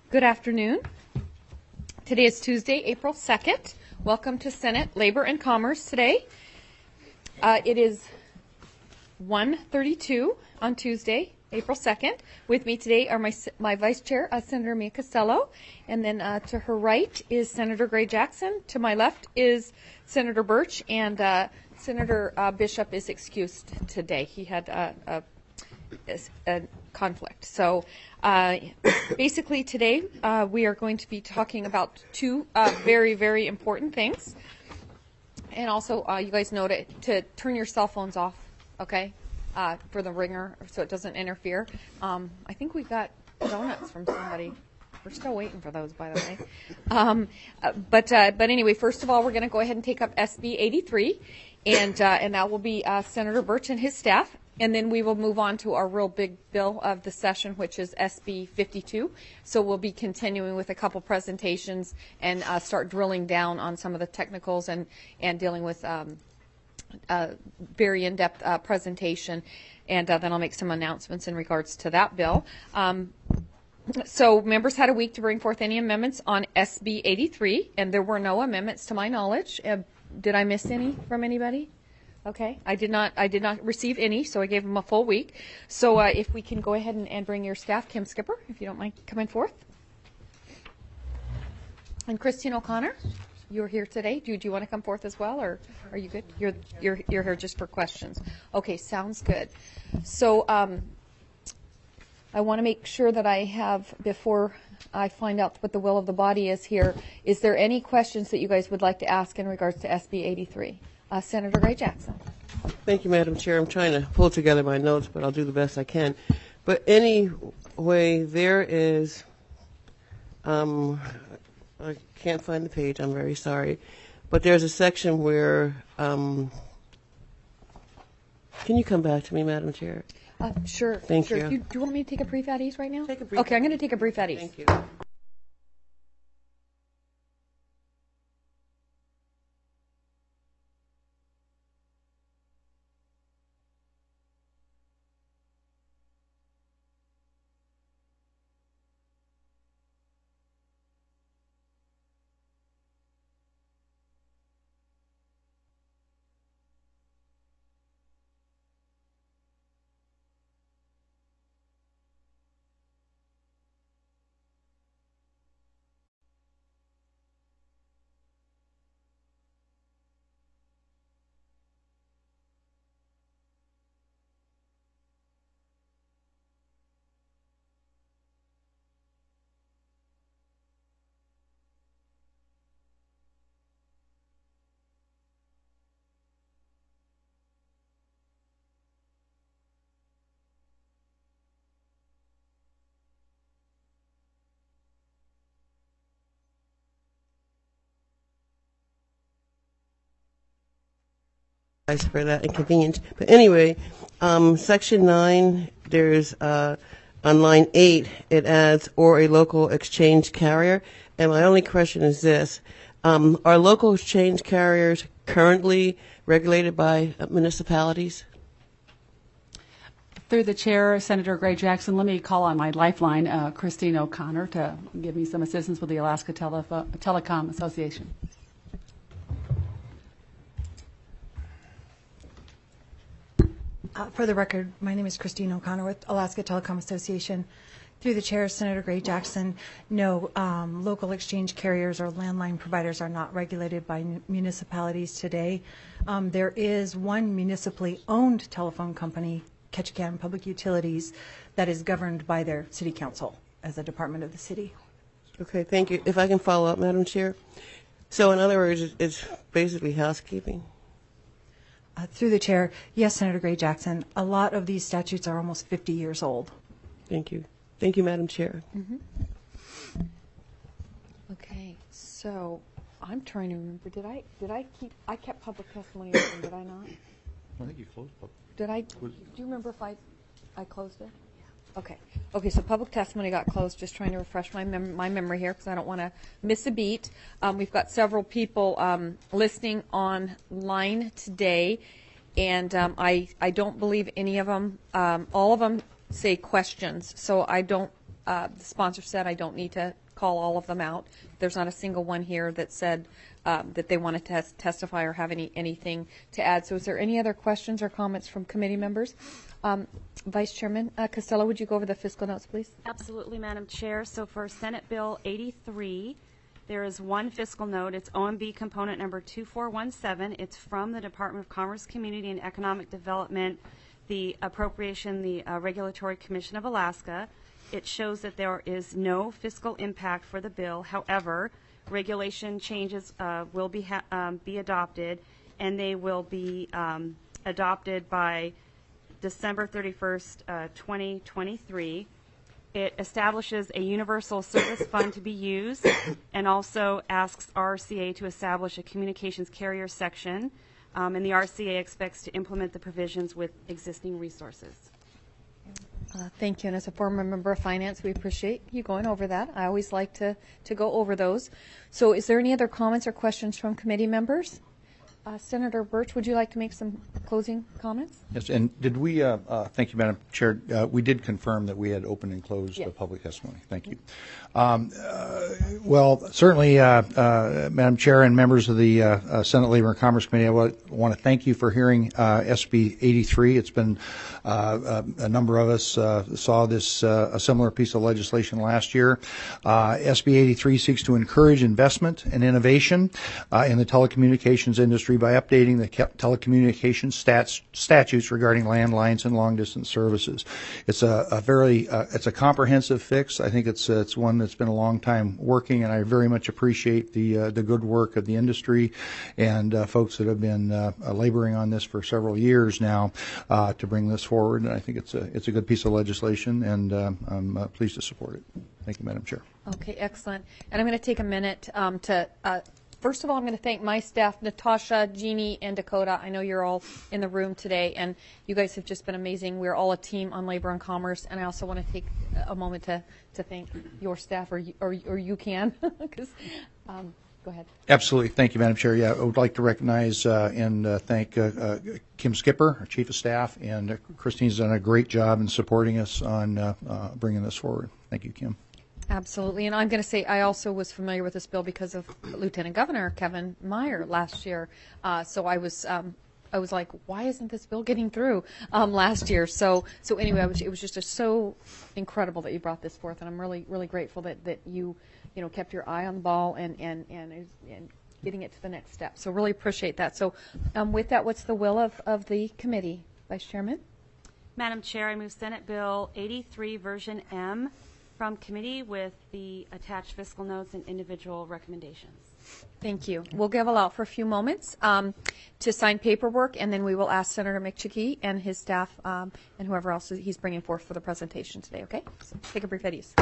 Good afternoon. Today is Tuesday, April 2nd. Welcome to Senate Labor and Commerce today. It is 1:32 on Tuesday, April 2nd. With me today are my Vice Chair, Senator Mia Costello, and then to her right is Senator Gray Jackson. To my left is Senator Birch, and Senator Bishop is excused today. He had a conflict. So basically today we are going to be talking about two very, very important things. And also you guys know to turn your cell phones off, okay, for the ringer so it doesn't interfere. I think we got donuts from somebody. We're still waiting for those, by the way. But anyway, first of all, we're going to go ahead and take up SB 83, and that will be Senator Birch and his staff. And then we will move on to our real big bill of the session, which is SB 52. So we'll be continuing with a couple presentations and start drilling down on some of the technicals and dealing with very in-depth presentation. And then I'll make some announcements in regards to that bill. So members had a week to bring forth any amendments on SB 83, and there were no amendments to my knowledge. Did I miss any from anybody? Okay, I did not receive any, so I gave them a full week. So if we can go ahead and bring your staff, Kim Skipper, if you don't mind coming forth. And Christine O'Connor, you're here today. Do you want to come forth as well, or are you good? You're here just for questions. Okay, sounds good. So I want to make sure that I have, before I find out what the will of the body is here, is there any questions that you guys would like to ask in regards to SB 83? Senator Gray Jackson. Thank you, Madam Chair. I'm trying to pull together my notes, but I'll do the best I can. But anyway, there is, I can't find the page, I'm very sorry, but there's a section where, can you come back to me, Madam Chair? Sure. Thank you. Do you want me to take a brief at ease right now? Take a brief. Okay, I'm going to take a brief at ease. Thank you. For that inconvenience. But anyway, Section 9, there's on line 8, it adds or a local exchange carrier. And my only question is this. Are local exchange carriers currently regulated by municipalities? Through the chair, Senator Gray Jackson, let me call on my lifeline, Christine O'Connor, to give me some assistance with the Alaska Telecom Association. For the record, my name is Christine O'Connor with Alaska Telecom Association. Through the chair, Senator Gray Jackson, no, local exchange carriers or landline providers are not regulated by municipalities today. There is one municipally owned telephone company, Ketchikan Public Utilities, that is governed by their city council as a department of the city. Okay, thank you. If I can follow up, Madam Chair. So in other words, it's basically housekeeping. Through the chair, yes, Senator Gray Jackson, a lot of these statutes are almost 50 years old. Thank you. Thank you, Madam Chair. Mm-hmm. Okay, so I'm trying to remember. I kept public testimony open, did I not? I think you closed public. Did I? Do you remember if I closed it? Okay. Okay, so public testimony got closed. Just trying to refresh my memory here because I don't want to miss a beat. We've got several people listening online today, and I don't believe any of them, all of them say questions. So I don't the sponsor said, I don't need to call all of them out. There's not a single one here that said that they want to testify or have anything to add. So is there any other questions or comments from committee members? Vice Chairman Costello, would you go over the fiscal notes, please? Absolutely, Madam Chair. So for Senate Bill 83, there is one fiscal note. It's OMB component number 2417. It's from the Department of Commerce, Community, and Economic Development, the appropriation, the Regulatory Commission of Alaska. It shows that there is no fiscal impact for the bill. However, regulation changes will be adopted, and they will be adopted by December 31st, 2023. It establishes a universal service fund to be used and also asks RCA to establish a communications carrier section, and the RCA expects to implement the provisions with existing resources. Thank you. And as a former member of finance, we appreciate you going over that. I always like to go over those. So is there any other comments or questions from committee members? Senator Birch, would you like to make some closing comments? Yes, and did we, thank you, Madam Chair, we did confirm that we had opened and closed the public testimony. Thank you. Well, certainly, Madam Chair and members of the Senate Labor and Commerce Committee, I want to thank you for hearing SB 83. It's been a number of us saw this a similar piece of legislation last year. SB 83 seeks to encourage investment and innovation in the telecommunications industry by updating the telecommunications statutes regarding landlines and long-distance services. It's it's a comprehensive fix. I think it's one that's been a long time working, and I very much appreciate the good work of the industry and folks that have been laboring on this for several years now to bring this forward. And I think it's a good piece of legislation, and I'm pleased to support it. Thank you, Madam Chair. Okay, excellent. And I'm going to take a minute to first of all, I'm going to thank my staff, Natasha, Jeannie, and Dakota. I know you're all in the room today, and you guys have just been amazing. We're all a team on Labor and Commerce, and I also want to take a moment to thank your staff, or you can, because go ahead. Absolutely. Thank you, Madam Chair. Yeah, I would like to recognize and thank Kim Skipper, our Chief of Staff, and Christine's done a great job in supporting us on bringing this forward. Thank you, Kim. Absolutely. And I'm going to say I also was familiar with this bill because of Lieutenant Governor Kevin Meyer last year. So I was like, why isn't this bill getting through last year? So anyway, it was just so incredible that you brought this forth, and I'm really, really grateful that you kept your eye on the ball and getting it to the next step. So really appreciate that. So with that, what's the will of the committee, Vice Chairman? Madam Chair, I move Senate Bill 83 version M from committee with the attached fiscal notes and individual recommendations. Thank you. We'll give allowed for a few moments to sign paperwork, and then we will ask Senator McChickey and his staff and whoever else he's bringing forth for the presentation today, okay? So take a brief at ease.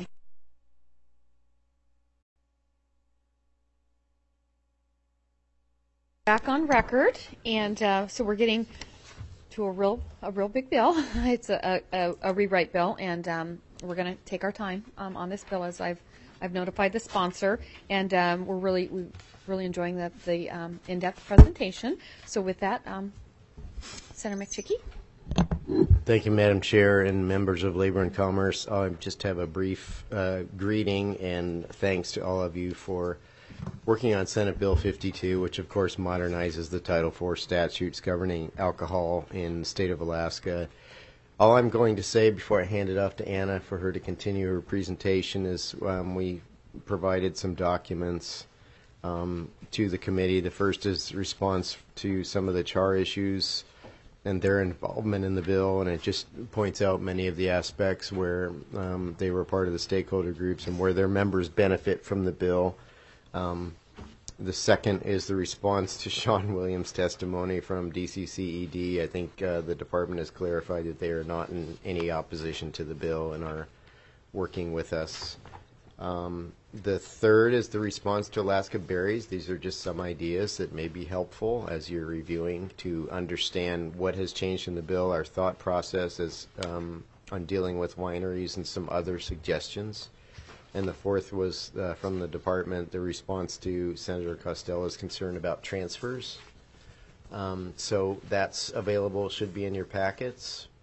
Back on record, and so we're getting to a real big bill. It's a rewrite bill, and we're going to take our time on this bill, as I've notified the sponsor, and we're really enjoying the in-depth presentation. So with that, Senator McChickey. Thank you, Madam Chair and members of Labor and Commerce. I just have a brief greeting and thanks to all of you for working on Senate Bill 52, which of course modernizes the Title IV statutes governing alcohol in the state of Alaska. All I'm going to say before I hand it off to Anna for her to continue her presentation is we provided some documents to the committee. The first is response to some of the CHAR issues and their involvement in the bill, and it just points out many of the aspects where they were part of the stakeholder groups and where their members benefit from the bill. The second is the response to Sean Williams' testimony from DCCED. I think the department has clarified that they are not in any opposition to the bill and are working with us. The third is the response to Alaska Berries. These are just some ideas that may be helpful as you're reviewing to understand what has changed in the bill, our thought process is, on dealing with wineries, and some other suggestions. And the fourth was from the department, the response to Senator Costello's concern about transfers. So that's available, should be in your packets.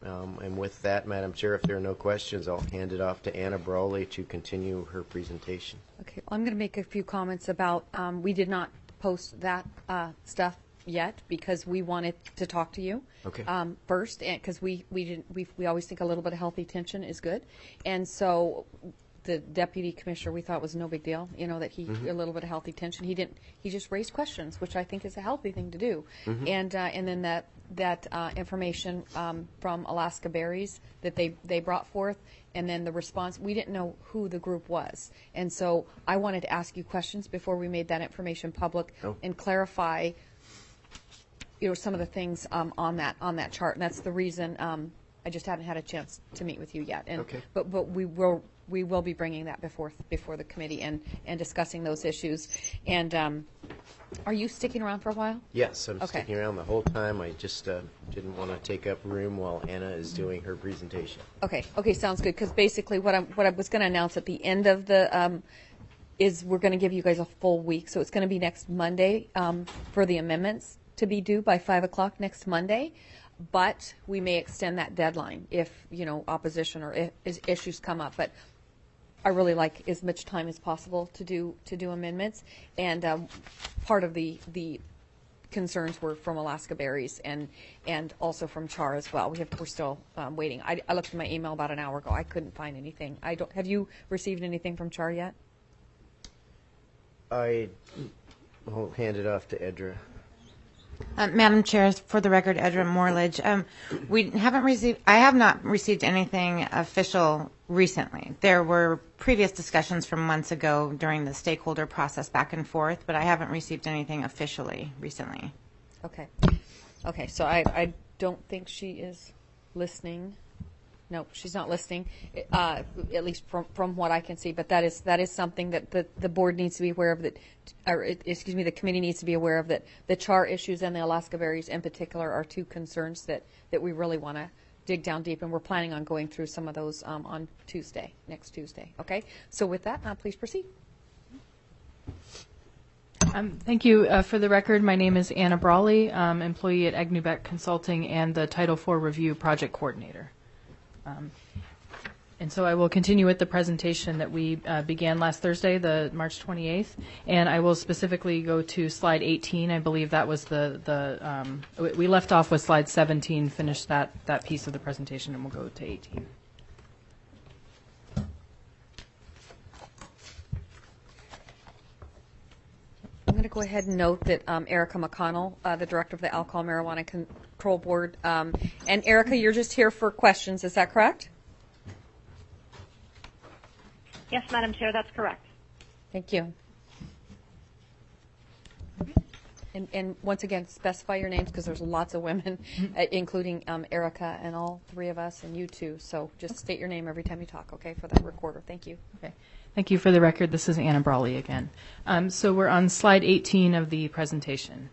And with that, Madam Chair, if there are no questions, I'll hand it off to Anna Brawley to continue her presentation. Okay, well, I'm going to make a few comments about, we did not post that stuff yet because we wanted to talk to you Okay. first, because we always think a little bit of healthy tension is good, and so the deputy commissioner, we thought was no big deal, that he a little bit of healthy tension. He just raised questions, which I think is a healthy thing to do, and then that information from Alaska Berries that they brought forth, and then the response, we didn't know who the group was, and so I wanted to ask you questions before we made that information public and clarify some of the things on that chart, and that's the reason I just haven't had a chance to meet with you yet. And Okay. but we will be bringing that before the committee and discussing those issues. And are you sticking around for a while? Yes, I'm Okay. sticking around the whole time. I just didn't want to take up room while Anna is doing her presentation. Okay, sounds good. Because basically, what I was going to announce at the end of the is we're going to give you guys a full week. So it's going to be next Monday for the amendments to be due by 5 o'clock next Monday. But we may extend that deadline if opposition or if issues come up. But I really like as much time as possible to do amendments. And part of the concerns were from Alaska Berries and also from CHAR as well. We're still waiting. I looked at my email about an hour ago. I couldn't find anything. Have you received anything from CHAR yet? I will hand it off to Edra. Madam Chair, for the record, Edra Morledge. I have not received anything official recently. There were previous discussions from months ago during the stakeholder process back and forth, but I haven't received anything officially recently. Okay. So I don't think she is listening. No, she's not listening, at least from what I can see. But that is something that the board needs to be aware of. The committee needs to be aware of, that the CHAR issues and the Alaska Berries in particular are two concerns that we really want to dig down deep, and we're planning on going through some of those on next Tuesday. Okay. So with that, please proceed. Thank you. For the record, my name is Anna Brawley, employee at Agnubeck Consulting and the Title IV Review Project Coordinator. And so I will continue with the presentation that we began last Thursday, the March 28th, and I will specifically go to slide 18. I believe that was we left off with slide 17, finished that piece of the presentation, and we'll go to 18. I'm going to go ahead and note that Erica McConnell, the director of the Alcohol Marijuana Control Board, and Erica, you're just here for questions, is that correct? Yes, Madam Chair, that's correct. Thank you. And once again, specify your names because there's lots of women, including Erica and all three of us and you too. So just state your name every time you talk, okay, for that recorder. Thank you. Okay. Thank you. For the record, this is Anna Brawley again. So we're on slide 18 of the presentation.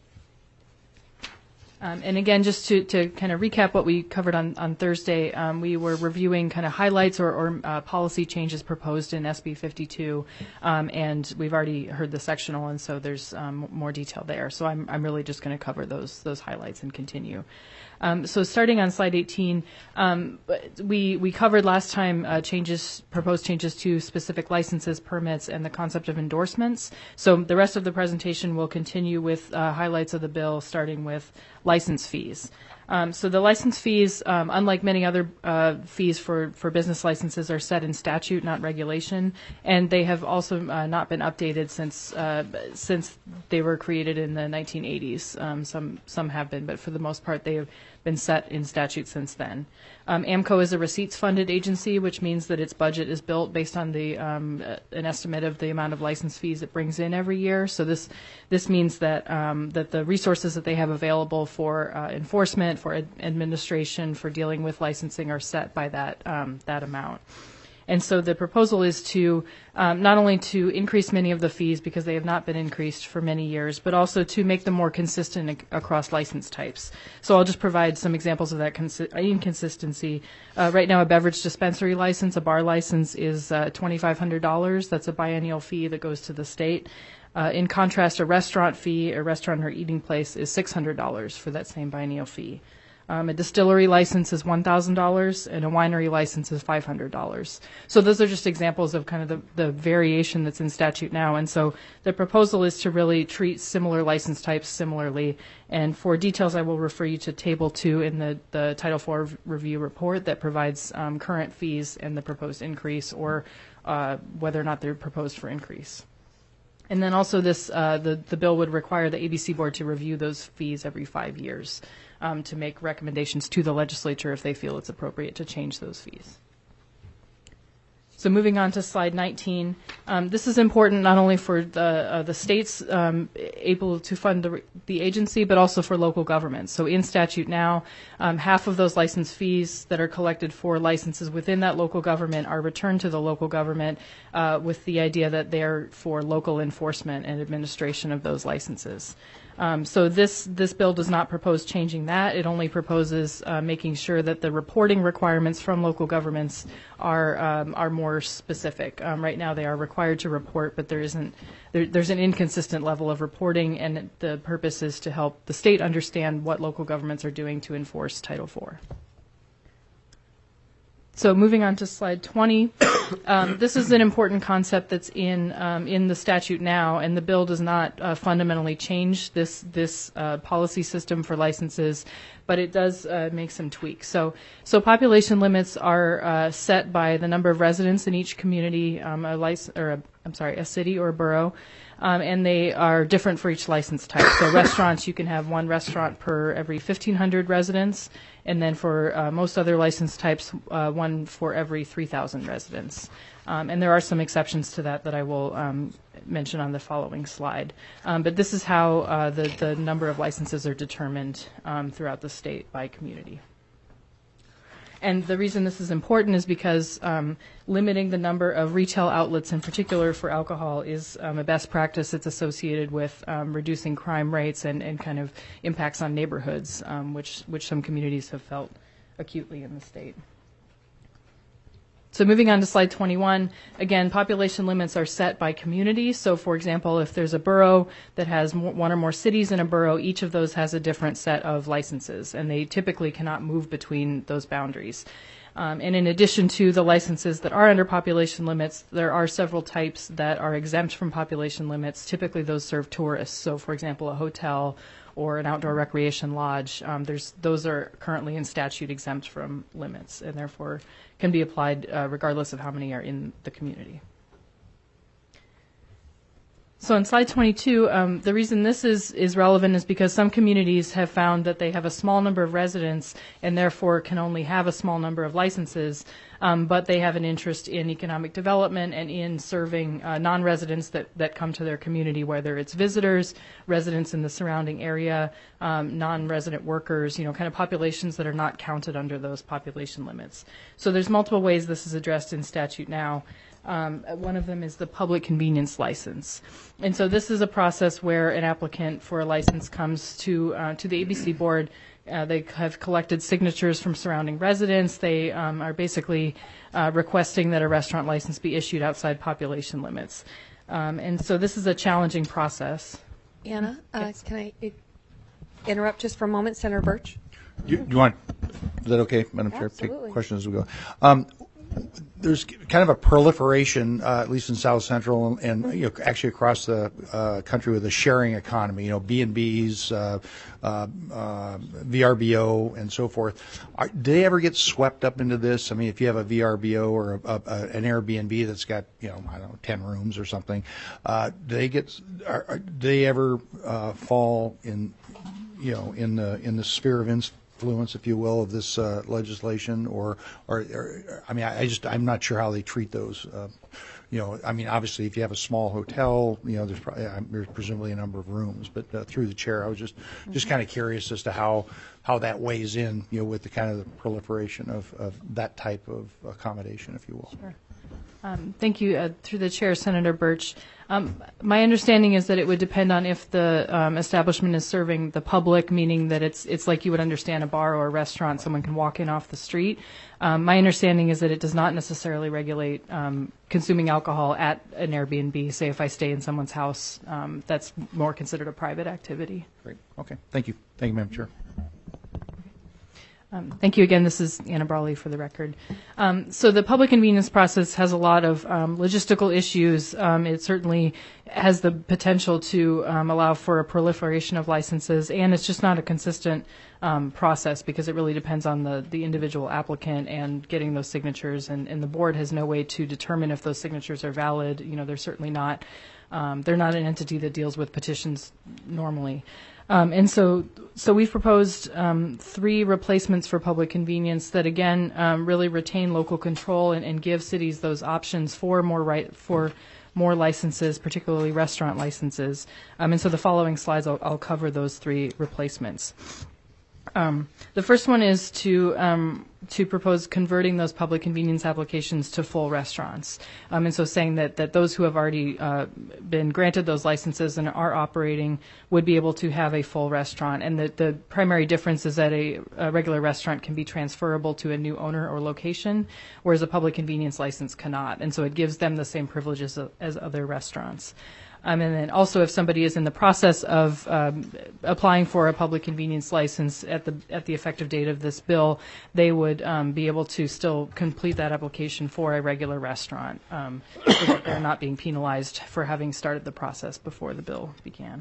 And again, just to kind of recap what we covered on Thursday, we were reviewing kind of highlights or policy changes proposed in SB 52, and we've already heard the sectional, and so there's more detail there. So I'm really just going to cover those highlights and continue. So starting on slide 18, we covered last time proposed changes to specific licenses, permits, and the concept of endorsements. So the rest of the presentation will continue with highlights of the bill, starting with license fees. So the license fees, unlike many other fees for business licenses, are set in statute, not regulation, and they have also not been updated since they were created in the 1980s. Some have been, but for the most part, they have been set in statute since then. AMCO is a receipts-funded agency, which means that its budget is built based on an estimate of the amount of license fees it brings in every year. So this means that that the resources that they have available for enforcement, for administration, for dealing with licensing are set by that amount. And so the proposal is to not only to increase many of the fees because they have not been increased for many years, but also to make them more consistent across license types. So I'll just provide some examples of that inconsistency. Right now, a beverage dispensary license, a bar license, is $2,500. That's a biennial fee that goes to the state. In contrast, a restaurant fee, a restaurant or eating place, is $600 for that same biennial fee. A distillery license is $1,000, and a winery license is $500. So those are just examples of kind of the variation that's in statute now. And so the proposal is to really treat similar license types similarly. And for details, I will refer you to Table 2 in the Title IV review report that provides current fees and the proposed increase, or whether or not they're proposed for increase. And then also the bill would require the ABC Board to review those fees every 5 years to make recommendations to the legislature if they feel it's appropriate to change those fees. So moving on to slide 19, this is important not only for the states able to fund the agency, but also for local governments. So in statute now, half of those license fees that are collected for licenses within that local government are returned to the local government with the idea that they're for local enforcement and administration of those licenses. So this bill does not propose changing that. It only proposes making sure that the reporting requirements from local governments are more specific. Right now, they are required to report, but there's an inconsistent level of reporting, and the purpose is to help the state understand what local governments are doing to enforce Title IV. So moving on to slide 20, this is an important concept that's in the statute now, and the bill does not fundamentally change this policy system for licenses, but it does make some tweaks. So population limits are set by the number of residents in each community, a city or a borough. And they are different for each license type. So restaurants, you can have one restaurant per every 1,500 residents, and then for most other license types, one for every 3,000 residents. And there are some exceptions to that I will mention on the following slide. But this is how the number of licenses are determined throughout the state by community. And the reason this is important is because limiting the number of retail outlets in particular for alcohol is a best practice. It's associated with reducing crime rates and kind of impacts on neighborhoods, which some communities have felt acutely in the state. So moving on to slide 21, again, population limits are set by community. So, for example, if there's a borough that has one or more cities in a borough, each of those has a different set of licenses, and they typically cannot move between those boundaries. And in addition to the licenses that are under population limits, there are several types that are exempt from population limits. Typically, those serve tourists. So, for example, a hotel or an outdoor recreation lodge, those are currently in statute exempt from limits, and therefore can be applied regardless of how many are in the community. So on slide 22, the reason this is relevant is because some communities have found that they have a small number of residents and therefore can only have a small number of licenses, but they have an interest in economic development and in serving non-residents that come to their community, whether it's visitors, residents in the surrounding area, non-resident workers, kind of populations that are not counted under those population limits. So there's multiple ways this is addressed in statute now. One of them is the public convenience license. And so this is a process where an applicant for a license comes to the ABC Board. They have collected signatures from surrounding residents. They are basically requesting that a restaurant license be issued outside population limits. And so this is a challenging process. Anna, Yes. can I interrupt just for a moment? Senator Birch? You want, is that okay, Madam Chair? Absolutely. Take questions as we go. There's kind of a proliferation, at least in South Central and actually across the country, with a sharing economy. B&Bs, VRBO, and so forth. Do they ever get swept up into this? I mean, if you have a VRBO or an Airbnb that's got 10 rooms or something, do they ever fall in the sphere of influence, if you will, of this legislation, or I mean, I'm not sure how they treat those. I mean, obviously, if you have a small hotel, there's presumably a number of rooms. But through the chair, I was just kind of curious as to how that weighs in, with the kind of the proliferation of that type of accommodation, if you will. Sure. Thank you. Through the chair, Senator Birch. My understanding is that it would depend on if the establishment is serving the public, meaning that it's like you would understand a bar or a restaurant. Someone can walk in off the street. My understanding is that it does not necessarily regulate consuming alcohol at an Airbnb. Say if I stay in someone's house, that's more considered a private activity. Great. Okay. Thank you. Thank you, Madam Chair. Thank you again. This is Anna Brawley for the record. So the public convenience process has a lot of logistical issues. It certainly has the potential to allow for a proliferation of licenses, and it's just not a consistent process because it really depends on the individual applicant and getting those signatures, and the board has no way to determine if those signatures are valid. They're certainly not, they're not an entity that deals with petitions normally. And so we've proposed 3 replacements for public convenience that, again, really retain local control and give cities those options for more licenses, particularly restaurant licenses. And so the following slides, I'll cover those 3 replacements. The first one is to propose converting those public convenience applications to full restaurants. And so saying that those who have already been granted those licenses and are operating would be able to have a full restaurant. And the primary difference is that a regular restaurant can be transferable to a new owner or location, whereas a public convenience license cannot. And so it gives them the same privileges as other restaurants. And then also, if somebody is in the process of applying for a public convenience license at the effective date of this bill, they would be able to still complete that application for a regular restaurant, so that they're not being penalized for having started the process before the bill began.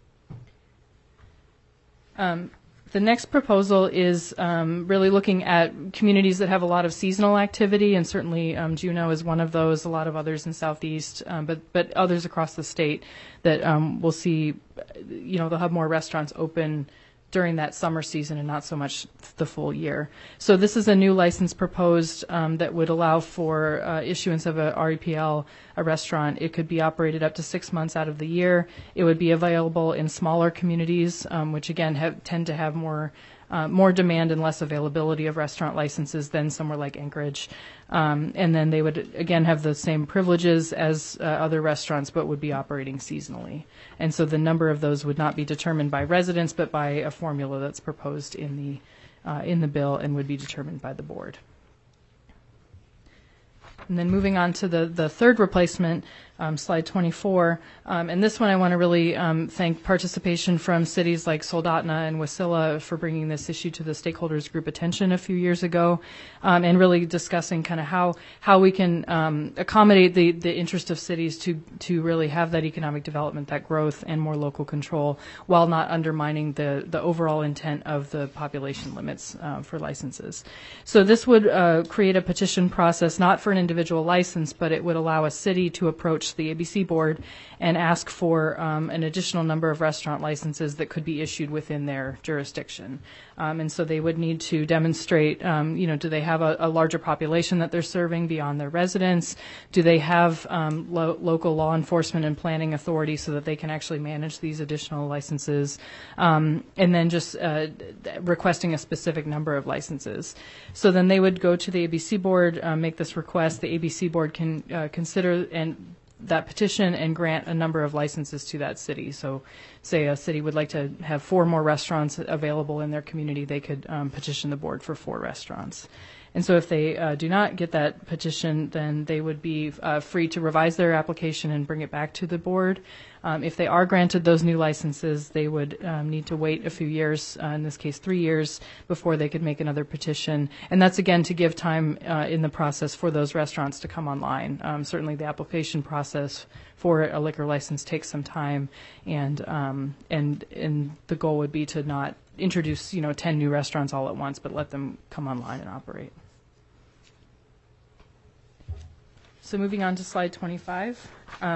The next proposal is really looking at communities that have a lot of seasonal activity, and certainly Juneau is one of those, a lot of others in Southeast, but others across the state that will see, they'll have more restaurants open during that summer season and not so much the full year. So this is a new license proposed that would allow for issuance of a REPL, a restaurant. It could be operated up to 6 months out of the year. It would be available in smaller communities, which again tend to have more demand and less availability of restaurant licenses than somewhere like Anchorage. And then they would, again, have the same privileges as other restaurants, but would be operating seasonally. And so the number of those would not be determined by residents, but by a formula that's proposed in the bill and would be determined by the board. And then moving on to the third replacement, slide 24. And this one I want to really thank participation from cities like Soldotna and Wasilla for bringing this issue to the stakeholders group attention a few years ago, and really discussing kind of how we can accommodate the interest of cities to really have that economic development, that growth, and more local control, while not undermining the overall intent of the population limits for licenses. So this would create a petition process, not for an individual license, but it would allow a city to approach the ABC board and ask for an additional number of restaurant licenses that could be issued within their jurisdiction. And so they would need to demonstrate, do they have a larger population that they're serving beyond their residents? Do they have local law enforcement and planning authority so that they can actually manage these additional licenses? And then just requesting a specific number of licenses. So then they would go to the ABC board, make this request. The ABC board can consider that petition and grant a number of licenses to that city. So say a city would like to have 4 more restaurants available in their community, they could petition the board for 4 restaurants. And so if they do not get that petition, then they would be free to revise their application and bring it back to the board. If they are granted those new licenses, they would need to wait a few years, in this case 3 years, before they could make another petition. And that's, again, to give time in the process for those restaurants to come online. Certainly the application process for a liquor license takes some time, and the goal would be to not introduce 10 new restaurants all at once, but let them come online and operate. So moving on to slide 25.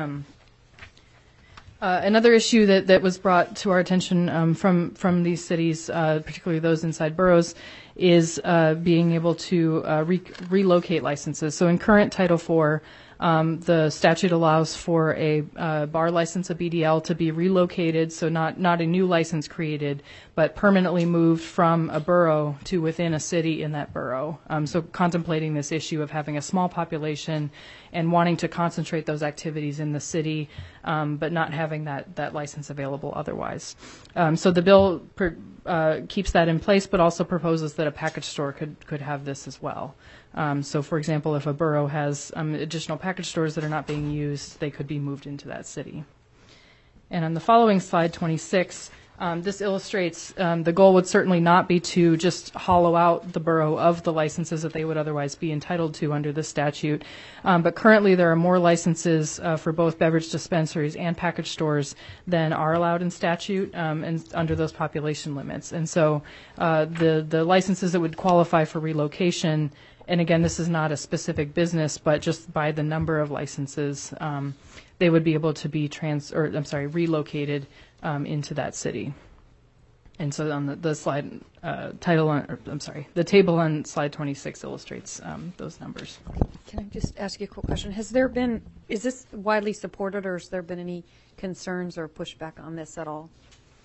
Another issue that was brought to our attention from these cities, particularly those inside boroughs, is being able to relocate licenses. So in current Title IV, the statute allows for a bar license, a BDL, to be relocated, so not a new license created, but permanently moved from a borough to within a city in that borough. So contemplating this issue of having a small population and wanting to concentrate those activities in the city, but not having that license available otherwise. So the bill keeps that in place, but also proposes that a package store could have this as well. So, for example, if a borough has additional package stores that are not being used, they could be moved into that city. And on the following slide, 26, This illustrates the goal would certainly not be to just hollow out the borough of the licenses that they would otherwise be entitled to under the statute. But currently there are more licenses for both beverage dispensaries and package stores than are allowed in statute and under those population limits. And so the licenses that would qualify for relocation, and again, this is not a specific business, but just by the number of licenses, they would be able to be relocated into that city. And so on the slide the table on slide 26 illustrates those numbers. Can I just ask you a quick question? Is this widely supported, or has there been any concerns or pushback on this at all?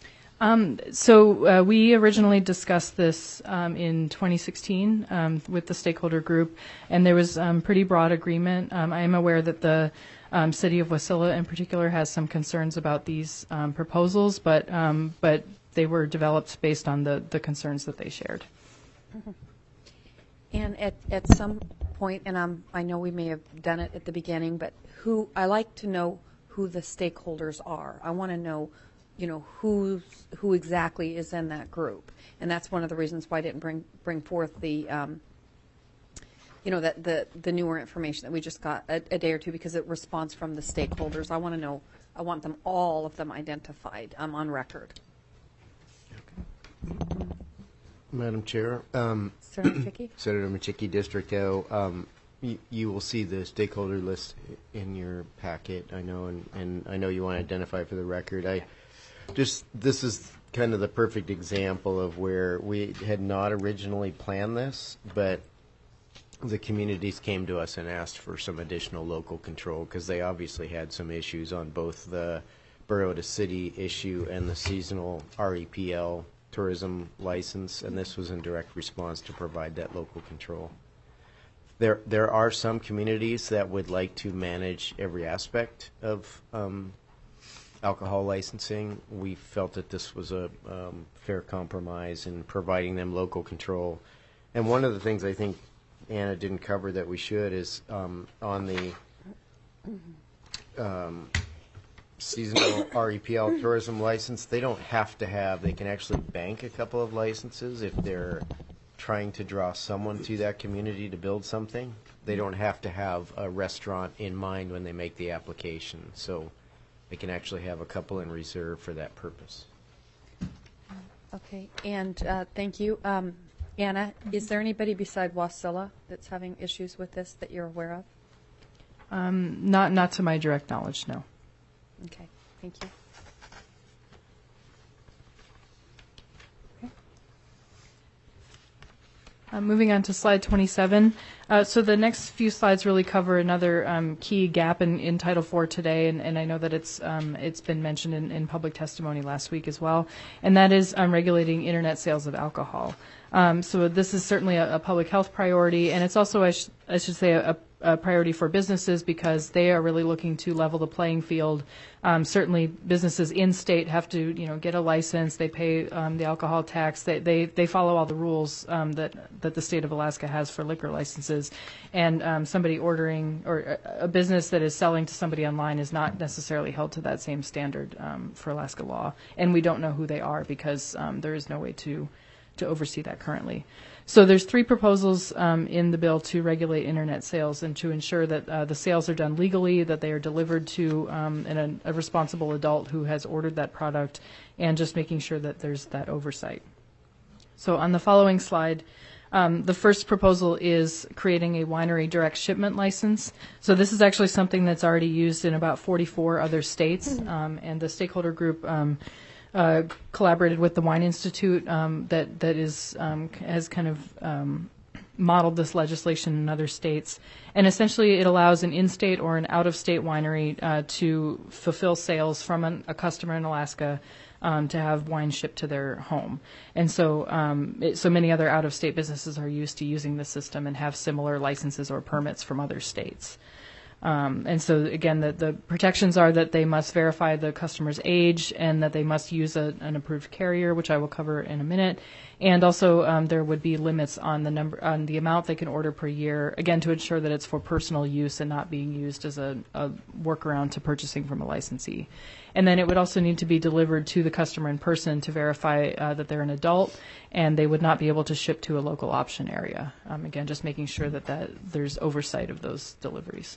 So we originally discussed this in 2016 with the stakeholder group, and there was pretty broad agreement. I am aware that the city of Wasilla in particular has some concerns about these proposals, but they were developed based on the concerns that they shared. Mm-hmm. And at some point, and I know we may have done it at the beginning, but I like to know who the stakeholders are. I want to know, who exactly is in that group, and that's one of the reasons why I didn't bring forth the the newer information that we just got a day or two, because it responds from the stakeholders. I want to know. I want all of them identified on record. Madam Chair, Senator Machicki? Senator Machicki, District O. You will see the stakeholder list in your packet, I know, and I know you want to identify for the record. This is kind of the perfect example of where we had not originally planned this, but the communities came to us and asked for some additional local control because they obviously had some issues on both the borough to city issue and the seasonal REPL tourism license, and this was in direct response to provide that local control. There are some communities that would like to manage every aspect of alcohol licensing. We felt that this was a fair compromise in providing them local control. And one of the things I think Anna didn't cover that we should is on the seasonal REPL tourism license, they don't have to they can actually bank a couple of licenses if they're trying to draw someone to that community to build something. They don't have to have a restaurant in mind when they make the application. So they can actually have a couple in reserve for that purpose. Okay, and thank you. Anna, is there anybody beside Wasilla that's having issues with this that you're aware of? Not to my direct knowledge, no. Okay, thank you. Moving on to slide 27. So the next few slides really cover another key gap in Title IV today, and I know that it's been mentioned in public testimony last week as well, and that is regulating internet sales of alcohol. So this is certainly a public health priority, and it's also, I should say, a priority for businesses because they are really looking to level the playing field. Certainly, businesses in state have to, get a license. They pay the alcohol tax. They follow all the rules that the state of Alaska has for liquor licenses. And somebody ordering or a business that is selling to somebody online is not necessarily held to that same standard for Alaska law. And we don't know who they are because there is no way to oversee that currently. So there's three proposals in the bill to regulate internet sales and to ensure that the sales are done legally, that they are delivered to a responsible adult who has ordered that product, and just making sure that there's that oversight. So on the following slide, the first proposal is creating a winery direct shipment license. So this is actually something that's already used in about 44 other states, and the stakeholder group collaborated with the Wine Institute that has kind of modeled this legislation in other states. And essentially it allows an in-state or an out-of-state winery to fulfill sales from a customer in Alaska to have wine shipped to their home. And so so many other out-of-state businesses are used to using the system and have similar licenses or permits from other states. And so, again, the protections are that they must verify the customer's age and that they must use an approved carrier, which I will cover in a minute. And also, there would be limits on the amount they can order per year, again, to ensure that it's for personal use and not being used as a workaround to purchasing from a licensee. And then it would also need to be delivered to the customer in person to verify that they're an adult, and they would not be able to ship to a local option area. Again, just making sure that there's oversight of those deliveries.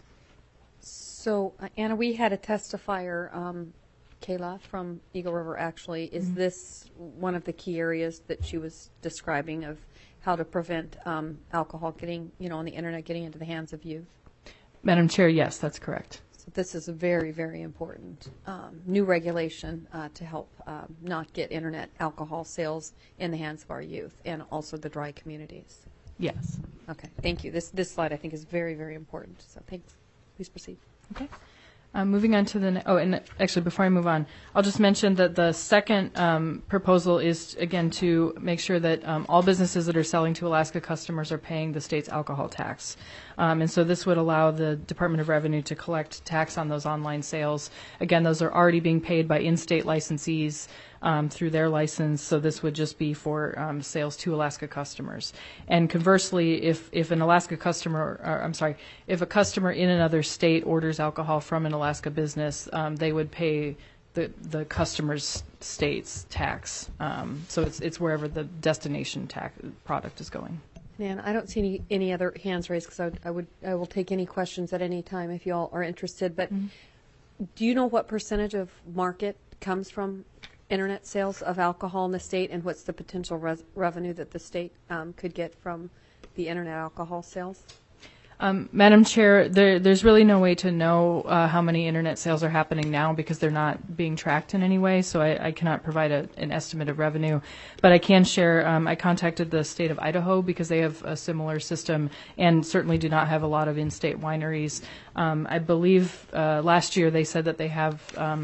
So, Anna, we had a testifier, Kayla from Eagle River, actually. Is this one of the key areas that she was describing of how to prevent alcohol getting, on the internet, getting into the hands of youth? Madam Chair, yes, that's correct. So this is a very, very important new regulation to help not get internet alcohol sales in the hands of our youth and also the dry communities. Yes. Okay, thank you. This slide, I think, is very, very important. So thanks. Please proceed. Okay. Moving on to and actually before I move on, I'll just mention that the second proposal is, again, to make sure that all businesses that are selling to Alaska customers are paying the state's alcohol tax. And so this would allow the Department of Revenue to collect tax on those online sales. Again, those are already being paid by in-state licensees through their license, so this would just be for sales to Alaska customers. And conversely, if an Alaska customer, if a customer in another state orders alcohol from an Alaska business, they would pay the customer's state's tax. So it's wherever the destination product is going. Nan, I don't see any other hands raised because I will take any questions at any time if you all are interested. But do you know what percentage of market comes from internet sales of alcohol in the state, and what's the potential revenue that the state could get from the internet alcohol sales? Madam Chair, there's really no way to know how many internet sales are happening now because they're not being tracked in any way, so I cannot provide an estimate of revenue. But I can share, I contacted the state of Idaho because they have a similar system and certainly do not have a lot of in-state wineries. I believe last year they said that they have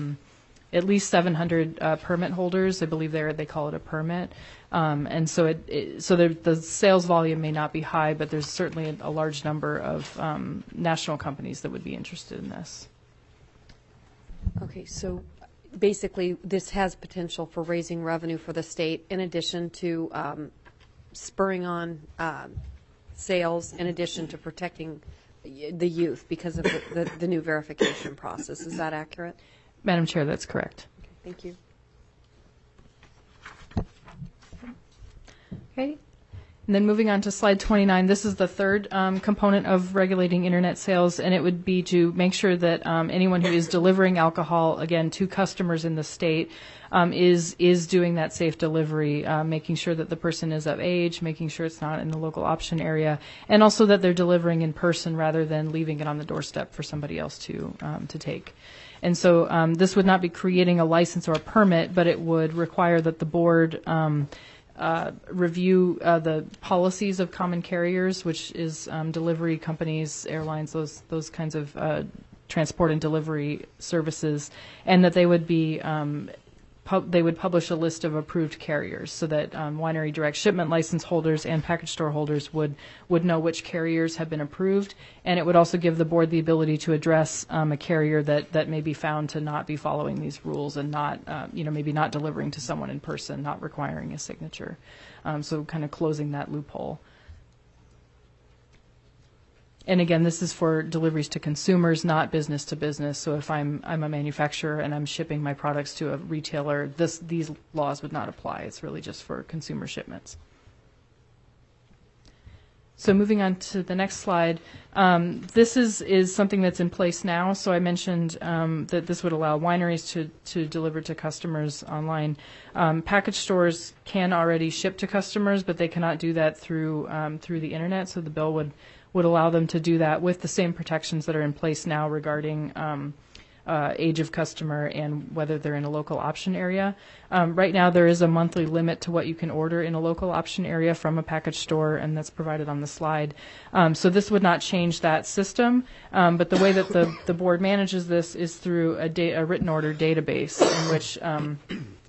at least 700 permit holders. I believe they call it a permit. And so the sales volume may not be high, but there's certainly a large number of national companies that would be interested in this. Okay, so basically this has potential for raising revenue for the state in addition to spurring on sales, in addition to protecting the youth because of the new verification process. Is that accurate? Madam Chair, that's correct. Okay, thank you. Okay. And then moving on to slide 29, this is the third component of regulating internet sales, and it would be to make sure that anyone who is delivering alcohol, again, to customers in the state is doing that safe delivery, making sure that the person is of age, making sure it's not in the local option area, and also that they're delivering in person rather than leaving it on the doorstep for somebody else to take. And so this would not be creating a license or a permit, but it would require that the board review the policies of common carriers, which is delivery companies, airlines, those kinds of transport and delivery services, and that they would be they would publish a list of approved carriers so that winery direct shipment license holders and package store holders would know which carriers have been approved, and it would also give the board the ability to address a carrier that may be found to not be following these rules and not, maybe not delivering to someone in person, not requiring a signature. So kind of closing that loophole. And again, this is for deliveries to consumers, not business to business. So if I'm a manufacturer and I'm shipping my products to a retailer, these laws would not apply. It's really just for consumer shipments. So moving on to the next slide, this is something that's in place now. So I mentioned that this would allow wineries to deliver to customers online. Package stores can already ship to customers, but they cannot do that through the internet. So the bill would allow them to do that with the same protections that are in place now regarding age of customer and whether they're in a local option area. Right now there is a monthly limit to what you can order in a local option area from a package store, and that's provided on the slide. So this would not change that system, but the way that the board manages this is through a written order database in which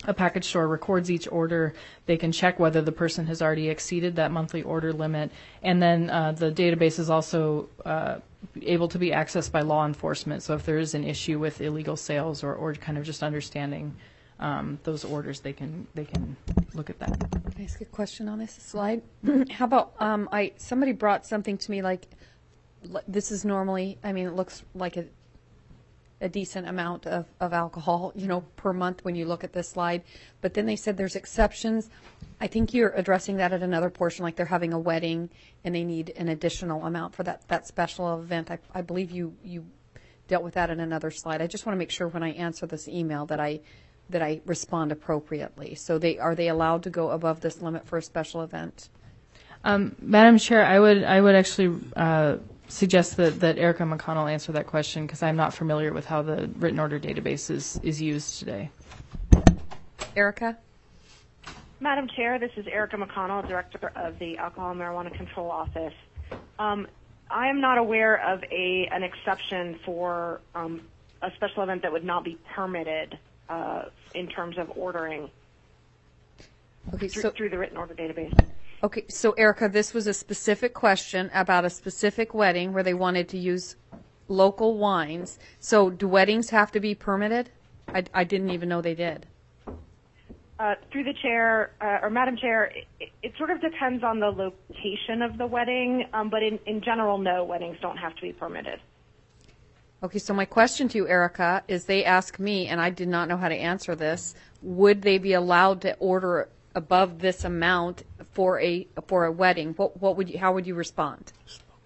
a package store records each order, they can check whether the person has already exceeded that monthly order limit. And then the database is also able to be accessed by law enforcement. So if there is an issue with illegal sales or kind of just understanding those orders, they can look at that. Can I ask a question on this slide? How about somebody brought something to me like this is normally, I mean, it looks like a decent amount of alcohol, per month when you look at this slide. But then they said there's exceptions. I think you're addressing that at another portion, like they're having a wedding and they need an additional amount for that special event. I believe you dealt with that in another slide. I just want to make sure when I answer this email that I respond appropriately. So are they allowed to go above this limit for a special event? Madam Chair, I would actually suggest that Erica McConnell answer that question because I'm not familiar with how the written order database is used today. Erica? Madam Chair, this is Erica McConnell, Director of the Alcohol and Marijuana Control Office. I am not aware of an exception for a special event that would not be permitted in terms of ordering through the written order database. Okay, so Erica, this was a specific question about a specific wedding where they wanted to use local wines. So do weddings have to be permitted? I didn't even know they did. Through the chair, or Madam Chair, it sort of depends on the location of the wedding, but in general, no, weddings don't have to be permitted. Okay, so my question to you, Erica, is they asked me, and I did not know how to answer this, would they be allowed to order above this amount for a wedding? How would you respond?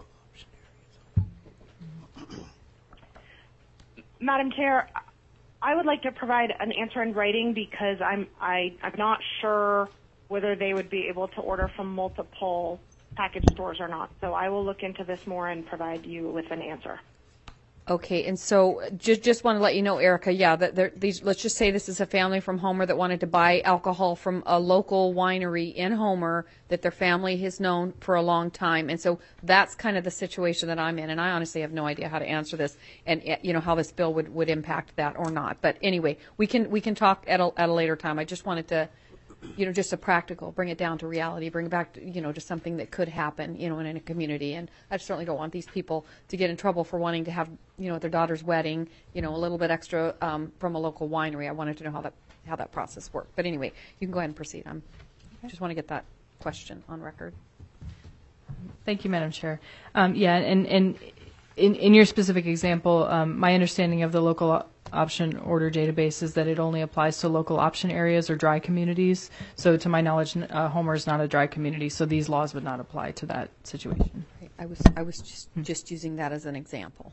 Madam Chair, I would like to provide an answer in writing because I'm not sure whether they would be able to order from multiple package stores or not. So I will look into this more and provide you with an answer. Okay, and so just want to let you know, Erica, let's just say this is a family from Homer that wanted to buy alcohol from a local winery in Homer that their family has known for a long time. And so that's kind of the situation that I'm in, and I honestly have no idea how to answer this and how this bill would impact that or not. But anyway, we can talk at a later time. I just wanted to just a practical, bring it down to reality, bring it back to, to something that could happen, in a community. And I certainly don't want these people to get in trouble for wanting to have, at their daughter's wedding, a little bit extra from a local winery. I wanted to know how that process worked. But anyway, you can go ahead and proceed. Just want to get that question on record. Thank you, Madam Chair. And in your specific example, my understanding of the local option order database is that it only applies to local option areas or dry communities. So to my knowledge, Homer is not a dry community, so these laws would not apply to that situation. I was just using that as an example.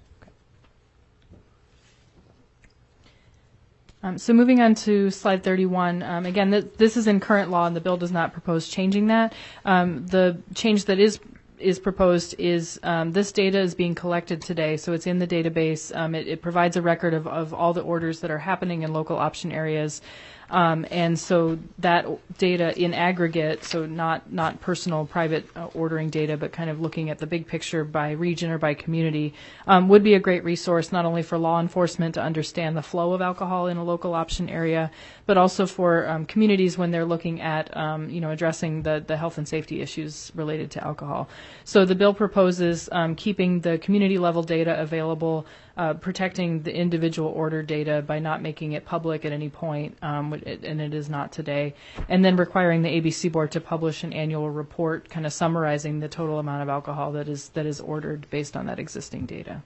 So moving on to slide 31, again, this is in current law, and the bill does not propose changing that. The change that is proposed is this data is being collected today, so it's in the database. It provides a record of all the orders that are happening in local option areas. And so that data in aggregate, so not personal private ordering data, but kind of looking at the big picture by region or by community, would be a great resource not only for law enforcement to understand the flow of alcohol in a local option area, but also for communities when they're looking at addressing the health and safety issues related to alcohol. So the bill proposes keeping the community level data available, protecting the individual order data by not making it public at any point, and it is not today, and then requiring the ABC board to publish an annual report kind of summarizing the total amount of alcohol that is ordered based on that existing data.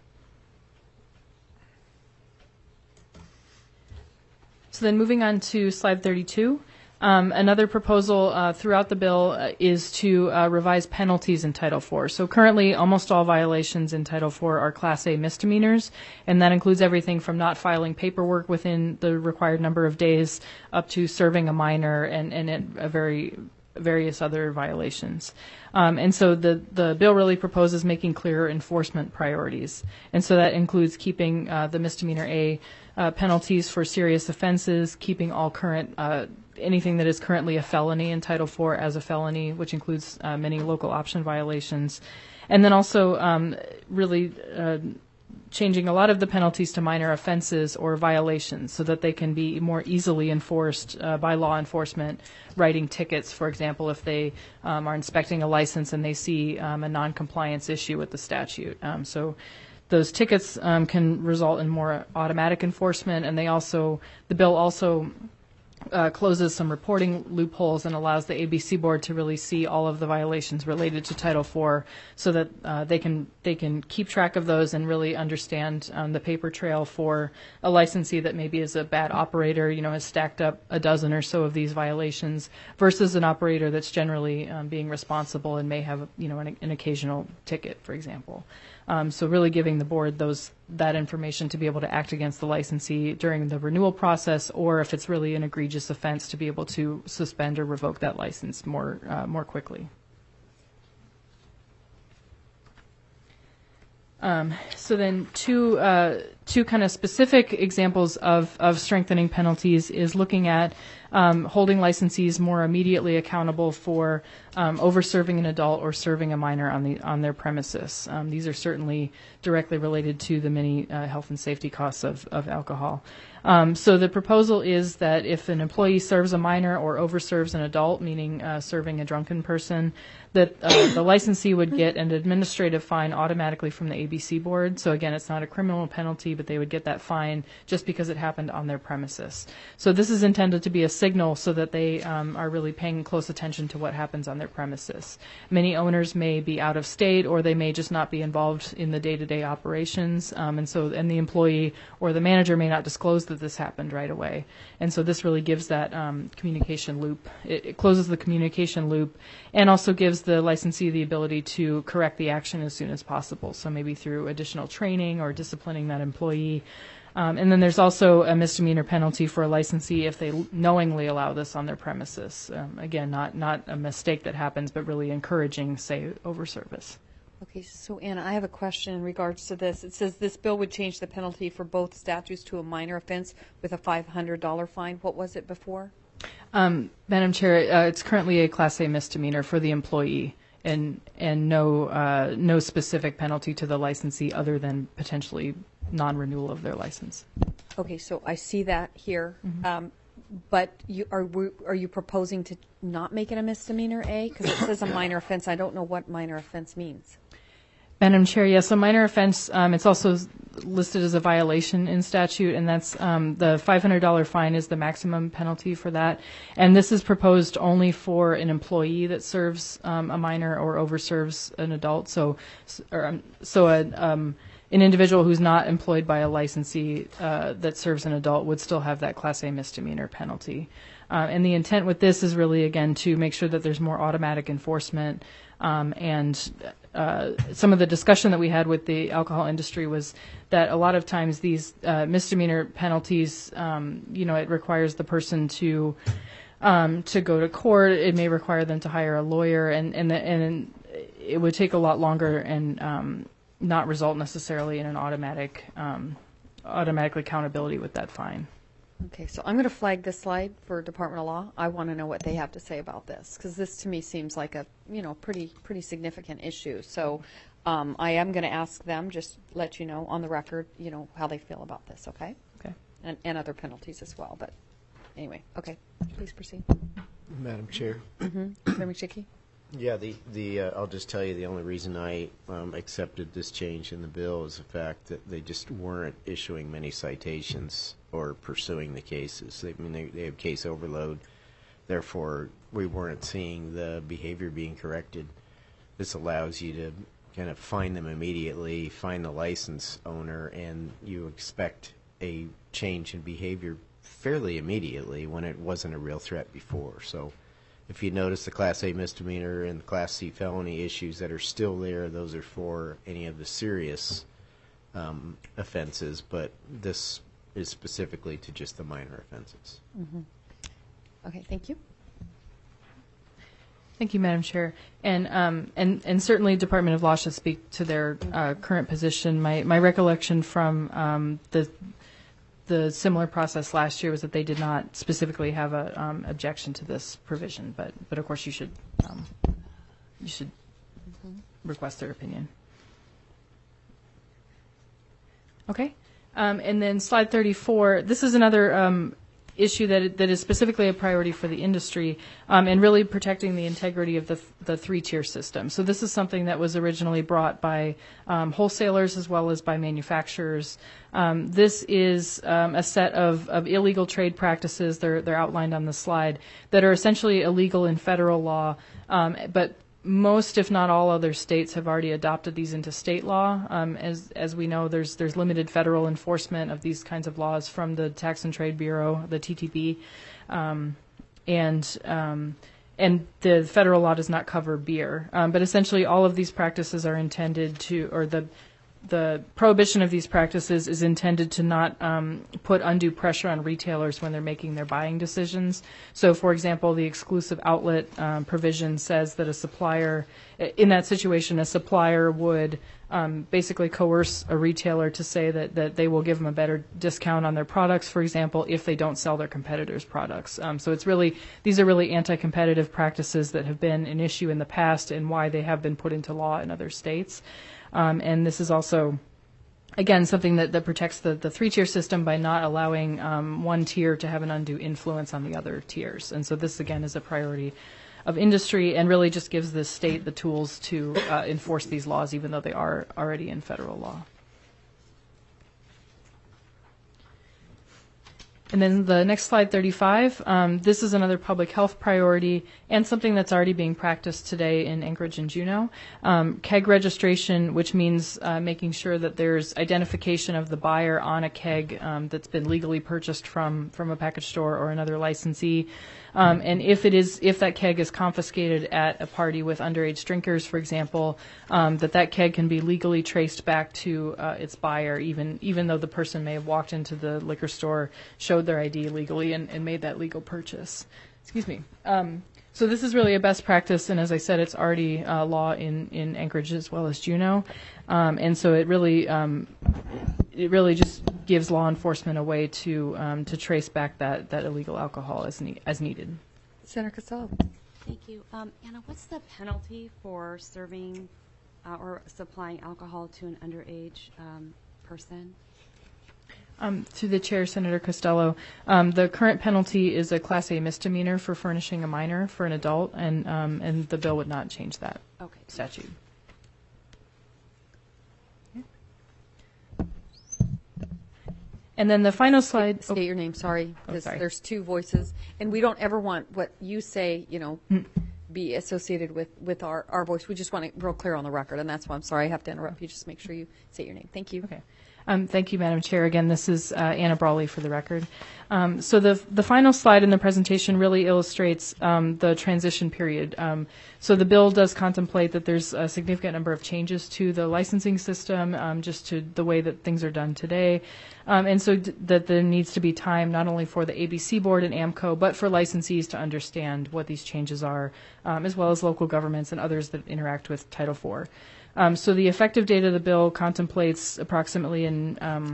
So then moving on to slide 32. Another proposal throughout the bill is to revise penalties in Title IV. So currently, almost all violations in Title IV are Class A misdemeanors, and that includes everything from not filing paperwork within the required number of days up to serving a minor and various other violations. And so the bill really proposes making clearer enforcement priorities. And so that includes keeping the misdemeanor A penalties for serious offenses, keeping all current anything that is currently a felony in Title IV as a felony, which includes many local option violations. And then also really changing a lot of the penalties to minor offenses or violations so that they can be more easily enforced by law enforcement, writing tickets, for example, if they are inspecting a license and they see a non-compliance issue with the statute. So those tickets can result in more automatic enforcement, and the bill also closes some reporting loopholes and allows the ABC board to really see all of the violations related to Title IV, so that they can keep track of those and really understand the paper trail for a licensee that maybe is a bad operator, has stacked up a dozen or so of these violations, versus an operator that's generally being responsible and may have an occasional ticket, for example. So really giving the board that information to be able to act against the licensee during the renewal process, or if it's really an egregious offense, to be able to suspend or revoke that license more quickly. So then two kind of specific examples of strengthening penalties is looking at holding licensees more immediately accountable for over-serving an adult or serving a minor on their premises. These are certainly directly related to the many health and safety costs of alcohol. So the proposal is that if an employee serves a minor or overserves an adult, meaning serving a drunken person, that the licensee would get an administrative fine automatically from the ABC board. So again, it's not a criminal penalty, but they would get that fine just because it happened on their premises. So this is intended to be a signal so that they are really paying close attention to what happens on their premises. Many owners may be out of state, or they may just not be involved in the day-to-day operations, and the employee or the manager may not disclose that this happened right away. And so this really gives that communication loop. It closes the communication loop and also gives the licensee the ability to correct the action as soon as possible. So maybe through additional training or disciplining that employee. And then there's also a misdemeanor penalty for a licensee if they knowingly allow this on their premises. Again, not a mistake that happens, but really encouraging, say, over-service. Okay, so Anna, I have a question in regards to this. It says this bill would change the penalty for both statutes to a minor offense with a $500 fine. What was it before? Madam Chair, it's currently a Class A misdemeanor for the employee, and no specific penalty to the licensee other than potentially non-renewal of their license. Okay, so I see that here, but are you proposing to not make it a misdemeanor A? Because it says a minor offense. I don't know what minor offense means. Madam Chair, yes, a minor offense, it's also listed as a violation in statute, and that's the $500 fine is the maximum penalty for that. And this is proposed only for an employee that serves a minor or overserves an adult. So an individual who's not employed by a licensee that serves an adult would still have that Class A misdemeanor penalty. And the intent with this is really, again, to make sure that there's more automatic enforcement. And some of the discussion that we had with the alcohol industry was that a lot of times these misdemeanor penalties, it requires the person to go to court. It may require them to hire a lawyer, and it would take a lot longer and not result necessarily in an automatic accountability with that fine. Okay, so I'm going to flag this slide for Department of Law. I want to know what they have to say about this, because this to me seems like a pretty significant issue. So I am going to ask them, just let you know on the record, how they feel about this. Okay. Okay. And other penalties as well. But anyway, okay. Please proceed. Madam Chair. Chairman McShickey? Yeah, I'll just tell you the only reason I accepted this change in the bill is the fact that they just weren't issuing many citations or pursuing the cases. They have case overload. Therefore, we weren't seeing the behavior being corrected. This allows you to kind of find them immediately, find the license owner, and you expect a change in behavior fairly immediately when it wasn't a real threat before. So if you notice the Class A misdemeanor and the Class C felony issues that are still there, those are for any of the serious offenses, but this is specifically to just the minor offenses. Okay, thank you. Thank you, Madam Chair. And certainly Department of Law should speak to their current position. My recollection from the similar process last year was that they did not specifically have a objection to this provision, but of course you should request their opinion. Okay. And then slide 34, this is another issue that is specifically a priority for the industry, and really protecting the integrity of the three-tier system. So this is something that was originally brought by wholesalers as well as by manufacturers. This is a set of illegal trade practices, they're outlined on the slide, that are essentially illegal in federal law, but most, if not all, other states have already adopted these into state law. As we know, there's limited federal enforcement of these kinds of laws from the Tax and Trade Bureau, the TTB, and the federal law does not cover beer. But essentially, all of these practices are intended to, or the prohibition of these practices is intended to not put undue pressure on retailers when they're making their buying decisions. So, for example, the exclusive outlet provision says that a supplier, in that situation, a supplier would basically coerce a retailer to say that they will give them a better discount on their products, for example, if they don't sell their competitors' products. So these are really anti-competitive practices that have been an issue in the past and why they have been put into law in other states. And this is also, again, something that protects the three-tier system by not allowing one tier to have an undue influence on the other tiers. And so this, again, is a priority of industry and really just gives the state the tools to enforce these laws, even though they are already in federal law. And then the next slide, 35, this is another public health priority and something that's already being practiced today in Anchorage and Juneau. Keg registration, which means making sure that there's identification of the buyer on a keg that's been legally purchased from a package store or another licensee. And if that keg is confiscated at a party with underage drinkers, for example, that keg can be legally traced back to its buyer, even though the person may have walked into the liquor store, showed their ID legally, and made that legal purchase. Excuse me. So this is really a best practice, and as I said, it's already law in Anchorage as well as Juneau, and so it really just gives law enforcement a way to trace back that illegal alcohol as needed. Senator Costello. Thank you. Anna, what's the penalty for serving or supplying alcohol to an underage person? To the chair, Senator Costello, the current penalty is a Class A misdemeanor for furnishing a minor for an adult, and the bill would not change that statute. And then the final slide. State your name, sorry, because there's two voices, and we don't ever want what you say, be associated with our voice. We just want it real clear on the record, and that's why I'm sorry I have to interrupt you. Just make sure you say your name. Thank you. Okay. Thank you, Madam Chair. Again, this is Anna Brawley for the record. So the final slide in the presentation really illustrates the transition period. So the bill does contemplate that there's a significant number of changes to the licensing system, just to the way that things are done today. And so that there needs to be time not only for the ABC Board and AMCO, but for licensees to understand what these changes are, as well as local governments and others that interact with Title IV. So the effective date of the bill contemplates approximately in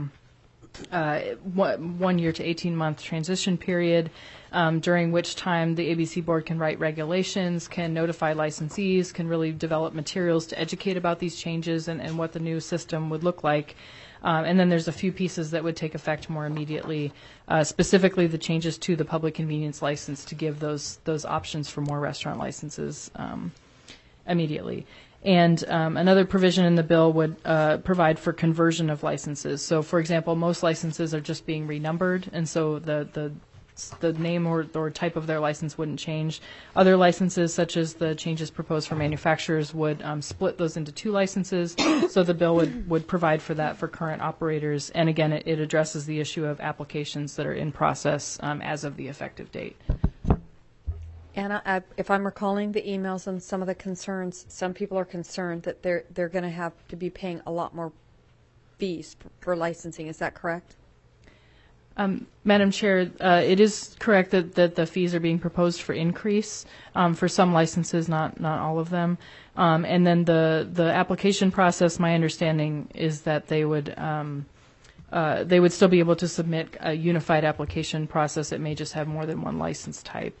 1 year to 18-month transition period, during which time the ABC Board can write regulations, can notify licensees, can really develop materials to educate about these changes and what the new system would look like. And then there's a few pieces that would take effect more immediately, specifically the changes to the public convenience license to give those options for more restaurant licenses immediately. And another provision in the bill would provide for conversion of licenses. So, for example, most licenses are just being renumbered, and so the name or type of their license wouldn't change. Other licenses, such as the changes proposed for manufacturers, would split those into two licenses. So the bill would provide for that for current operators. And again, it addresses the issue of applications that are in process as of the effective date. Anna, if I'm recalling the emails and some of the concerns, some people are concerned that they're going to have to be paying a lot more fees for licensing. Is that correct? Madam Chair, it is correct that the fees are being proposed for increase for some licenses, not all of them. And then the application process, my understanding is that they would still be able to submit a unified application process. It may just have more than one license type.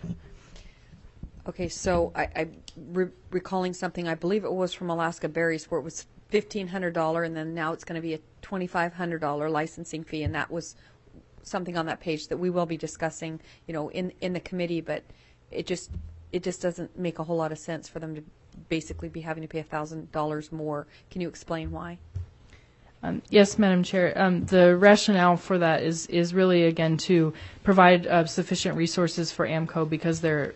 Okay, so I'm recalling something, I believe it was from Alaska Berries, where it was $1,500, and then now it's going to be a $2,500 licensing fee, and that was something on that page that we will be discussing, in the committee. But it just doesn't make a whole lot of sense for them to basically be having to pay $1,000 more. Can you explain why? Yes, Madam Chair. The rationale for that is really, again, to provide sufficient resources for AMCO, because their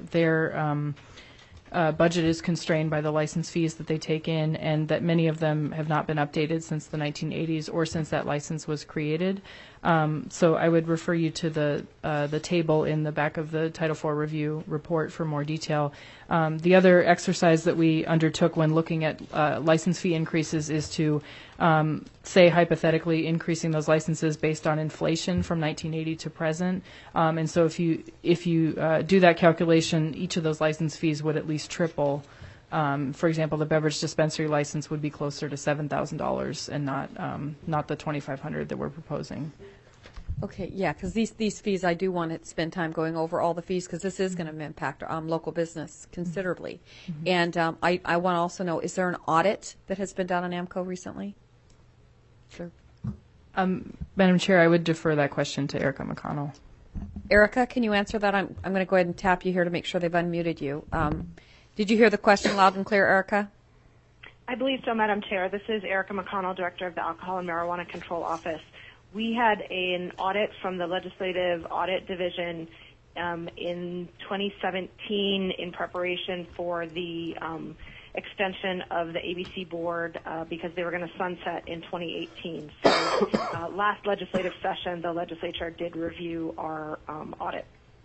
budget is constrained by the license fees that they take in, and that many of them have not been updated since the 1980s or since that license was created. So I would refer you to the table in the back of the Title IV review report for more detail. The other exercise that we undertook when looking at license fee increases is to say hypothetically increasing those licenses based on inflation from 1980 to present. And so if you do that calculation, each of those license fees would at least triple. For example, the beverage dispensary license would be closer to $7,000 and not the $2,500 that we're proposing. Okay, yeah, because these fees, I do want to spend time going over all the fees, because this is going to impact local business considerably. Mm-hmm. And I want to also know, is there an audit that has been done on AMCO recently? Sure. Madam Chair, I would defer that question to Erica McConnell. Erica, can you answer that? I'm going to go ahead and tap you here to make sure they've unmuted you. Did you hear the question loud and clear, Erica? I believe so, Madam Chair. This is Erica McConnell, Director of the Alcohol and Marijuana Control Office. We had an audit from the Legislative Audit Division in 2017 in preparation for the extension of the ABC board because they were going to sunset in 2018. So last legislative session, the legislature did review our audit.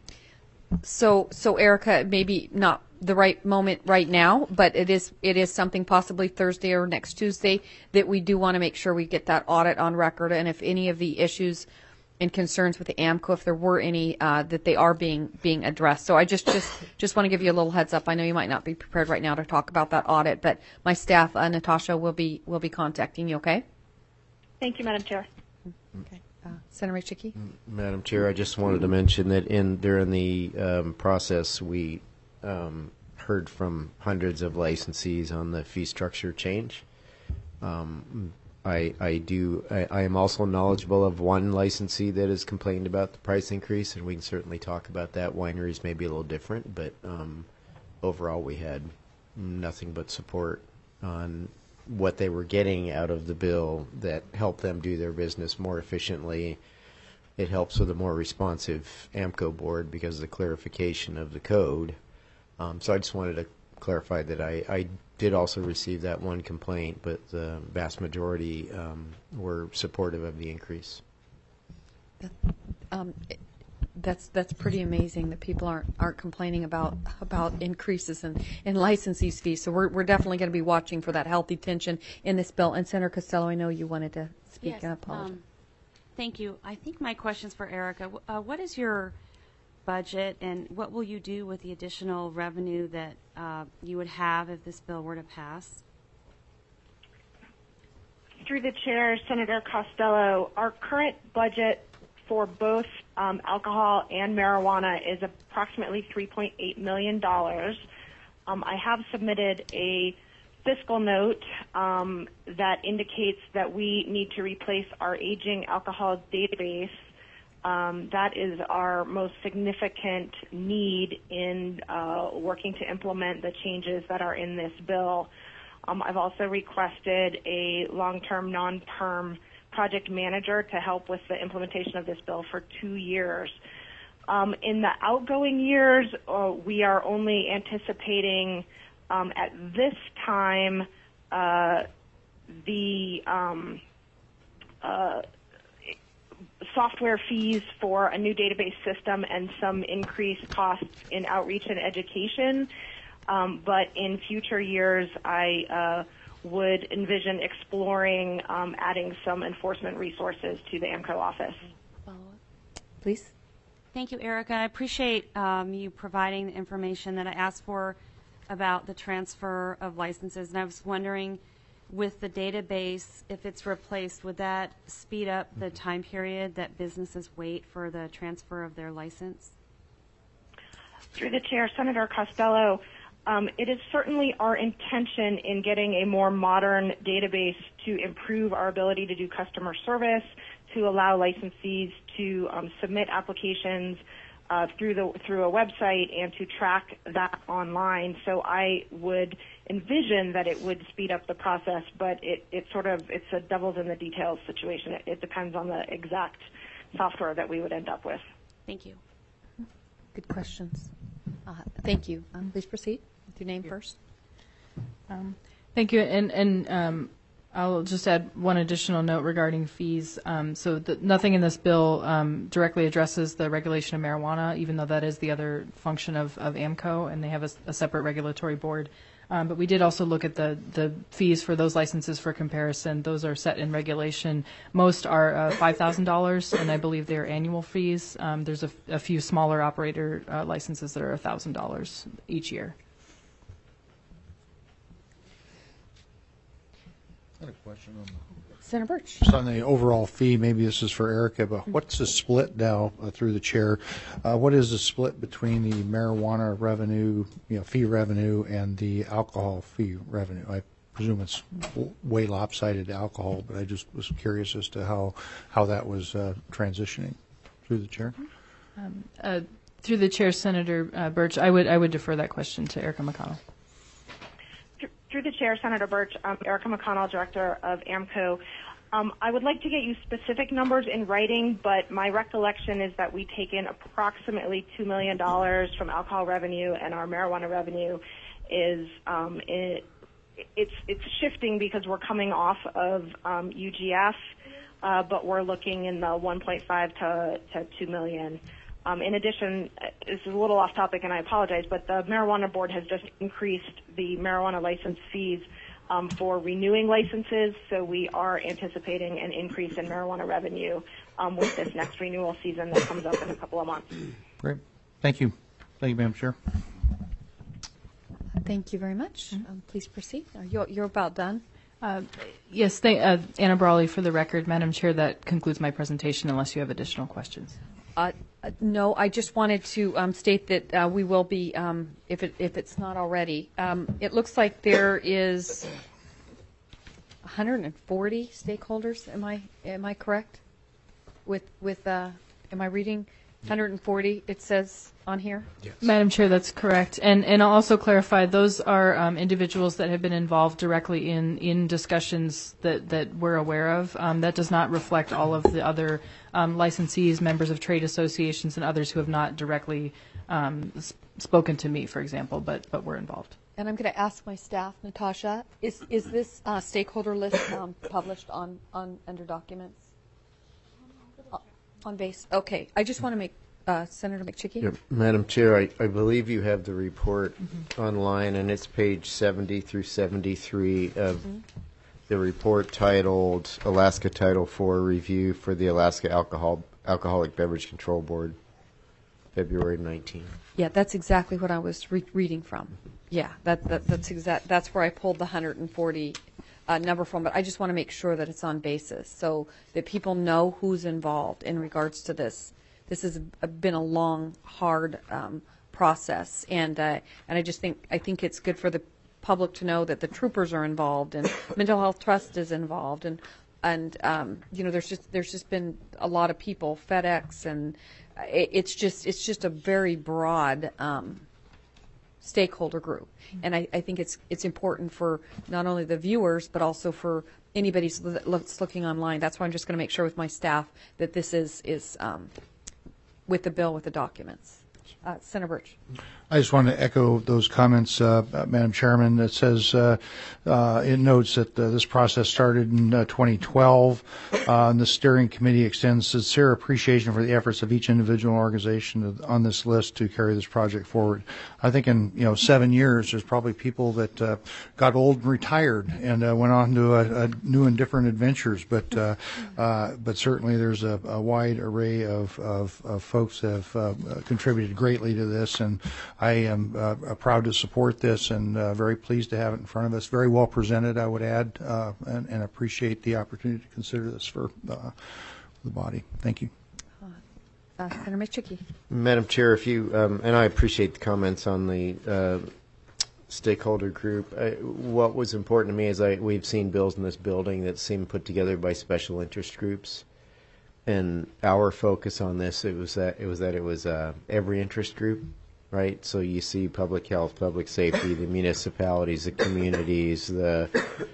So Erica, maybe not the right moment right now, but it is something possibly Thursday or next Tuesday that we do want to make sure we get that audit on record, and if any of the issues and concerns with the AMCO, if there were any, that they are being addressed. So I just want to give you a little heads up. I know you might not be prepared right now to talk about that audit, but my staff, Natasha, will be contacting you. Okay. Thank you, Madam Chair. Okay. Senator Chickie? Madam Chair, I just wanted to mention that during the process, we heard from hundreds of licensees on the fee structure change. I am also knowledgeable of one licensee that has complained about the price increase, and we can certainly talk about that. Wineries may be a little different, but overall we had nothing but support on what they were getting out of the bill that helped them do their business more efficiently. It helps with a more responsive AMCO board because of the clarification of the code. So I just wanted to clarify that I did also receive that one complaint, but the vast majority were supportive of the increase. That's pretty amazing that people aren't complaining about increases in licensees fees. So we're definitely going to be watching for that healthy tension in this bill. And Senator Costello, I know you wanted to speak. Yes, and apologize. Thank you. I think my question's for Erica. What is your budget, and what will you do with the additional revenue that you would have if this bill were to pass? Through the chair, Senator Costello, our current budget for both alcohol and marijuana is approximately $3.8 million. I have submitted a fiscal note that indicates that we need to replace our aging alcohol database. That is our most significant need in working to implement the changes that are in this bill. I've also requested a long-term, non-perm project manager to help with the implementation of this bill for 2 years. In the outgoing years, we are only anticipating at this time the software fees for a new database system and some increased costs in outreach and education. But in future years, I would envision exploring adding some enforcement resources to the AMCO office. Please. Thank you, Erica. I appreciate you providing the information that I asked for about the transfer of licenses. And I was wondering, with the database, if it's replaced, would that speed up the time period that businesses wait for the transfer of their license? Through the chair, Senator Costello, It is certainly our intention in getting a more modern database to improve our ability to do customer service, to allow licensees to submit applications through a website and to track that online. So I would envision that it would speed up the process, but it's a devil's in the details situation. It depends on the exact software that we would end up with. Thank you. Good questions. Thank you. Please proceed with your name first. Thank you. And I'll just add one additional note regarding fees. Nothing in this bill directly addresses the regulation of marijuana, even though that is the other function of AMCO, and they have a separate regulatory board. But we did also look at the fees for those licenses for comparison. Those are set in regulation. Most are $5,000, and I believe they're annual fees. There's a few smaller operator licenses that are $1,000 each year. I had a question on Senator Birch. just on the overall fee. Maybe this is for Erica, but what's the split now through the chair? What is the split between the marijuana revenue, fee revenue, and the alcohol fee revenue? I presume it's way lopsided to alcohol, but I just was curious as to how that was transitioning through the chair. Through the chair, Senator Birch, I would defer that question to Erica McConnell. Through the chair, Senator Birch, Erica McConnell, Director of AMCO. I would like to get you specific numbers in writing, but my recollection is that we take in approximately $2 million from alcohol revenue, and our marijuana revenue is it's shifting because we're coming off of UGF, but we're looking in the 1.5 to 2 million. In addition, this is a little off topic and I apologize, but the Marijuana Board has just increased the marijuana license fees for renewing licenses, so we are anticipating an increase in marijuana revenue with this next renewal season that comes up in a couple of months. Great. Thank you. Thank you, Madam Chair. Thank you very much. Please proceed. You're about done. Yes, Anna Brawley for the record. Madam Chair, that concludes my presentation unless you have additional questions. No, I just wanted to state that we will be, if it's not already, it looks like there is 140 stakeholders. Am I correct? Am I reading 140? It says on here. Yes. Madam Chair, that's correct. And I'll also clarify, those are individuals that have been involved directly in discussions that we're aware of. That does not reflect all of the other licensees, members of trade associations, and others who have not directly spoken to me, for example, but were involved. And I'm going to ask my staff, Natasha, is this stakeholder list published on under documents? On base. Okay. I just want to make Senator McChickey. Yeah, Madam Chair, I believe you have the report online, and it's page 70 through 73 of the report titled Alaska Title IV Review for the Alaska Alcoholic Beverage Control Board, February 19. Yeah, that's exactly what I was reading from. Yeah, that's where I pulled the 140 number from, but I just want to make sure that it's on basis so that people know who's involved in regards to this. This has been a long, hard process, and I think it's good for the public to know that the troopers are involved and Mental Health Trust is involved, and there's just been a lot of people, FedEx, and it's just a very broad stakeholder group, and I think it's important for not only the viewers but also for anybody that's looking online. That's why I'm just going to make sure with my staff that this is with the bill with the documents. Senator Birch. I just want to echo those comments, Madam Chairman. It says it notes that this process started in 2012. And the steering committee extends sincere appreciation for the efforts of each individual organization on this list to carry this project forward. I think in 7 years, there's probably people that got old and retired and went on to a new and different adventures. But certainly there's a wide array of folks that have contributed greatly to this, and I am proud to support this and very pleased to have it in front of us. Very well presented, I would add, and appreciate the opportunity to consider this for the body. Thank you. Senator McChickey. Madam Chair, if you and I appreciate the comments on the stakeholder group. What was important to me is we've seen bills in this building that seem put together by special interest groups, and our focus on this it was every interest group, right? So you see public health, public safety, the municipalities, the communities, the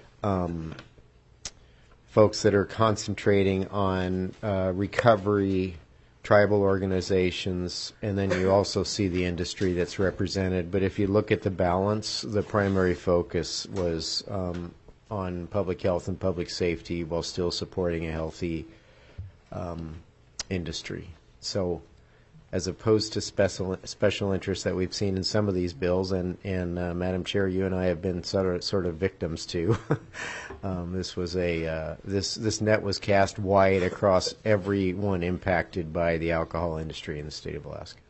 folks that are concentrating on recovery, tribal organizations, and then you also see the industry that's represented. But if you look at the balance, the primary focus was on public health and public safety while still supporting a healthy industry. So as opposed to special interests that we've seen in some of these bills, and Madam Chair, you and I have been sort of victims to. This net was cast wide across everyone impacted by the alcohol industry in the state of Alaska.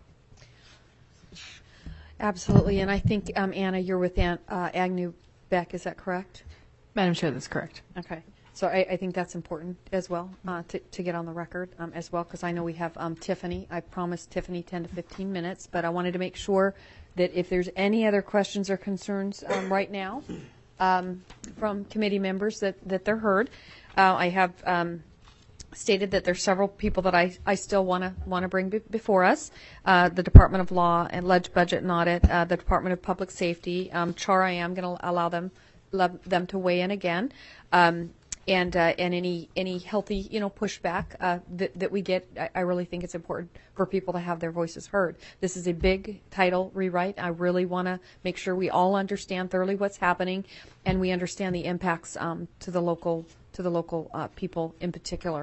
Absolutely, and I think, Anna, you're with Agnew Beck, is that correct? Madam Chair, that's correct. Okay. So I think that's important as well to get on the record as well, because I know we have Tiffany. I promised Tiffany 10 to 15 minutes, but I wanted to make sure that if there's any other questions or concerns right now from committee members that they're heard. I have stated that there's several people that I still want to bring before us. The Department of Law and Ledge Budget and Audit, the Department of Public Safety. Char, I am going to allow them to weigh in again. And any healthy, pushback that we get, I really think it's important for people to have their voices heard. This is a big title rewrite. I really want to make sure we all understand thoroughly what's happening, and we understand the impacts to the local people in particular.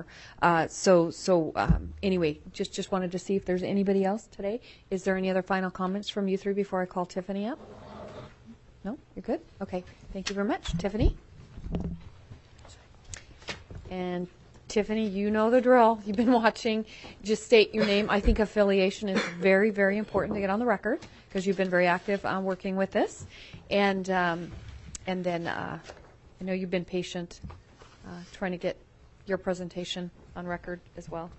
Anyway, just wanted to see if there's anybody else today. Is there any other final comments from you three before I call Tiffany up? No, you're good. Okay, thank you very much, Tiffany. And Tiffany, you know the drill. You've been watching. Just state your name. I think affiliation is very, very important to get on the record because you've been very active working with this. And then I know you've been patient trying to get your presentation on record as well.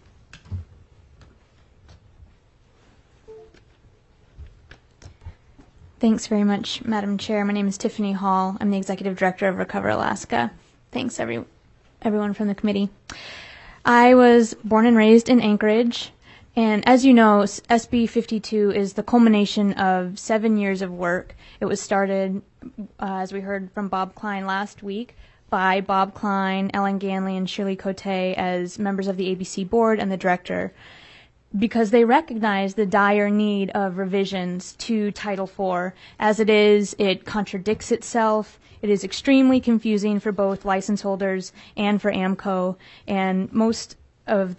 Thanks very much, Madam Chair. My name is Tiffany Hall. I'm the Executive Director of Recover Alaska. Thanks, everyone from the committee. I was born and raised in Anchorage, and as you know, SB 52 is the culmination of 7 years of work. It was started, as we heard from Bob Klein last week, by Bob Klein, Ellen Ganley, and Shirley Cote as members of the ABC board and the director, because they recognize the dire need of revisions to Title IV. As it is, it contradicts itself. It is extremely confusing for both license holders and for AMCO, and most of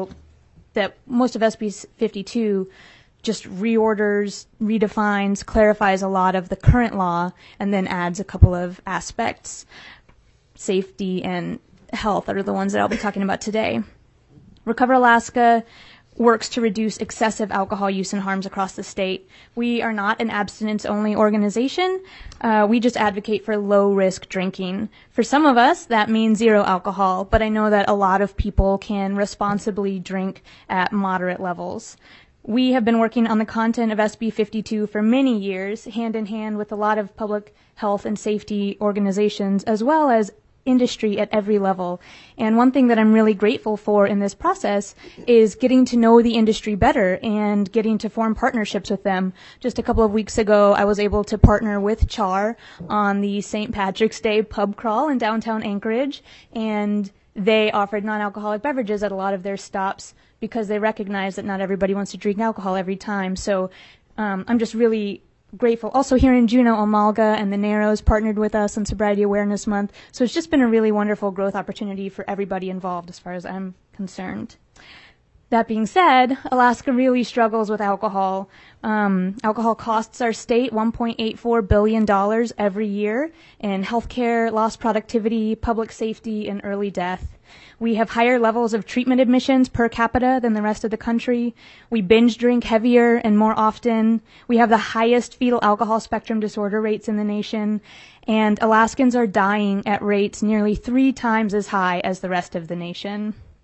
SB 52 just reorders, redefines, clarifies a lot of the current law, and then adds a couple of aspects. Safety and health are the ones that I'll be talking about today. Recover Alaska works to reduce excessive alcohol use and harms across the state. We are not an abstinence-only organization. We just advocate for low-risk drinking. For some of us, that means zero alcohol, but I know that a lot of people can responsibly drink at moderate levels. We have been working on the content of SB 52 for many years, hand in hand with a lot of public health and safety organizations, as well as industry at every level. And one thing that I'm really grateful for in this process is getting to know the industry better and getting to form partnerships with them. Just a couple of weeks ago, I was able to partner with Char on the St. Patrick's Day pub crawl in downtown Anchorage, and they offered non-alcoholic beverages at a lot of their stops because they recognize that not everybody wants to drink alcohol every time. So I'm just really grateful. Also here in Juneau, Amalga and the Narrows partnered with us on Sobriety Awareness Month. So it's just been a really wonderful growth opportunity for everybody involved as far as I'm concerned. That being said, Alaska really struggles with alcohol. Alcohol costs our state $1.84 billion every year in healthcare, lost productivity, public safety, and early death. We have higher levels of treatment admissions per capita than the rest of the country. We binge drink heavier and more often. We have the highest fetal alcohol spectrum disorder rates in the nation. And Alaskans are dying at rates nearly 3 times as high as the rest of the nation.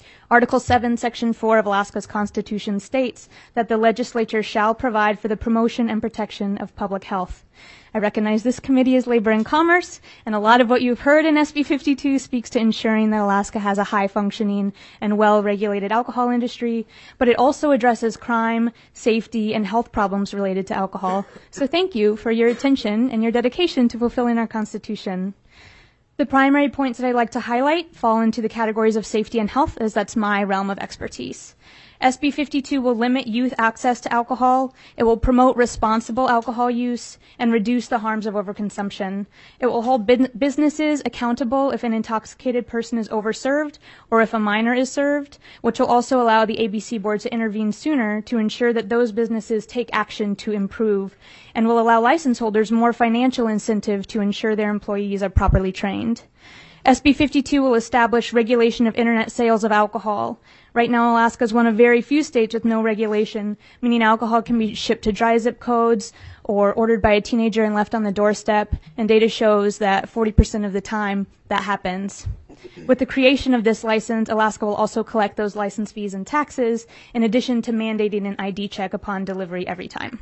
Article 7, Section 4 of Alaska's Constitution states that the legislature shall provide for the promotion and protection of public health. I recognize this committee is Labor and Commerce, and a lot of what you've heard in SB 52 speaks to ensuring that Alaska has a high-functioning and well-regulated alcohol industry, but it also addresses crime, safety, and health problems related to alcohol. So thank you for your attention and your dedication to fulfilling our Constitution. The primary points that I'd like to highlight fall into the categories of safety and health, as that's my realm of expertise. SB 52 will limit youth access to alcohol. It will promote responsible alcohol use and reduce the harms of overconsumption. It will hold businesses accountable if an intoxicated person is overserved or if a minor is served, which will also allow the ABC board to intervene sooner to ensure that those businesses take action to improve, and will allow license holders more financial incentive to ensure their employees are properly trained. SB 52 will establish regulation of internet sales of alcohol. Right now, Alaska is one of very few states with no regulation, meaning alcohol can be shipped to dry zip codes or ordered by a teenager and left on the doorstep, and data shows that 40% of the time that happens. With the creation of this license, Alaska will also collect those license fees and taxes, in addition to mandating an ID check upon delivery every time.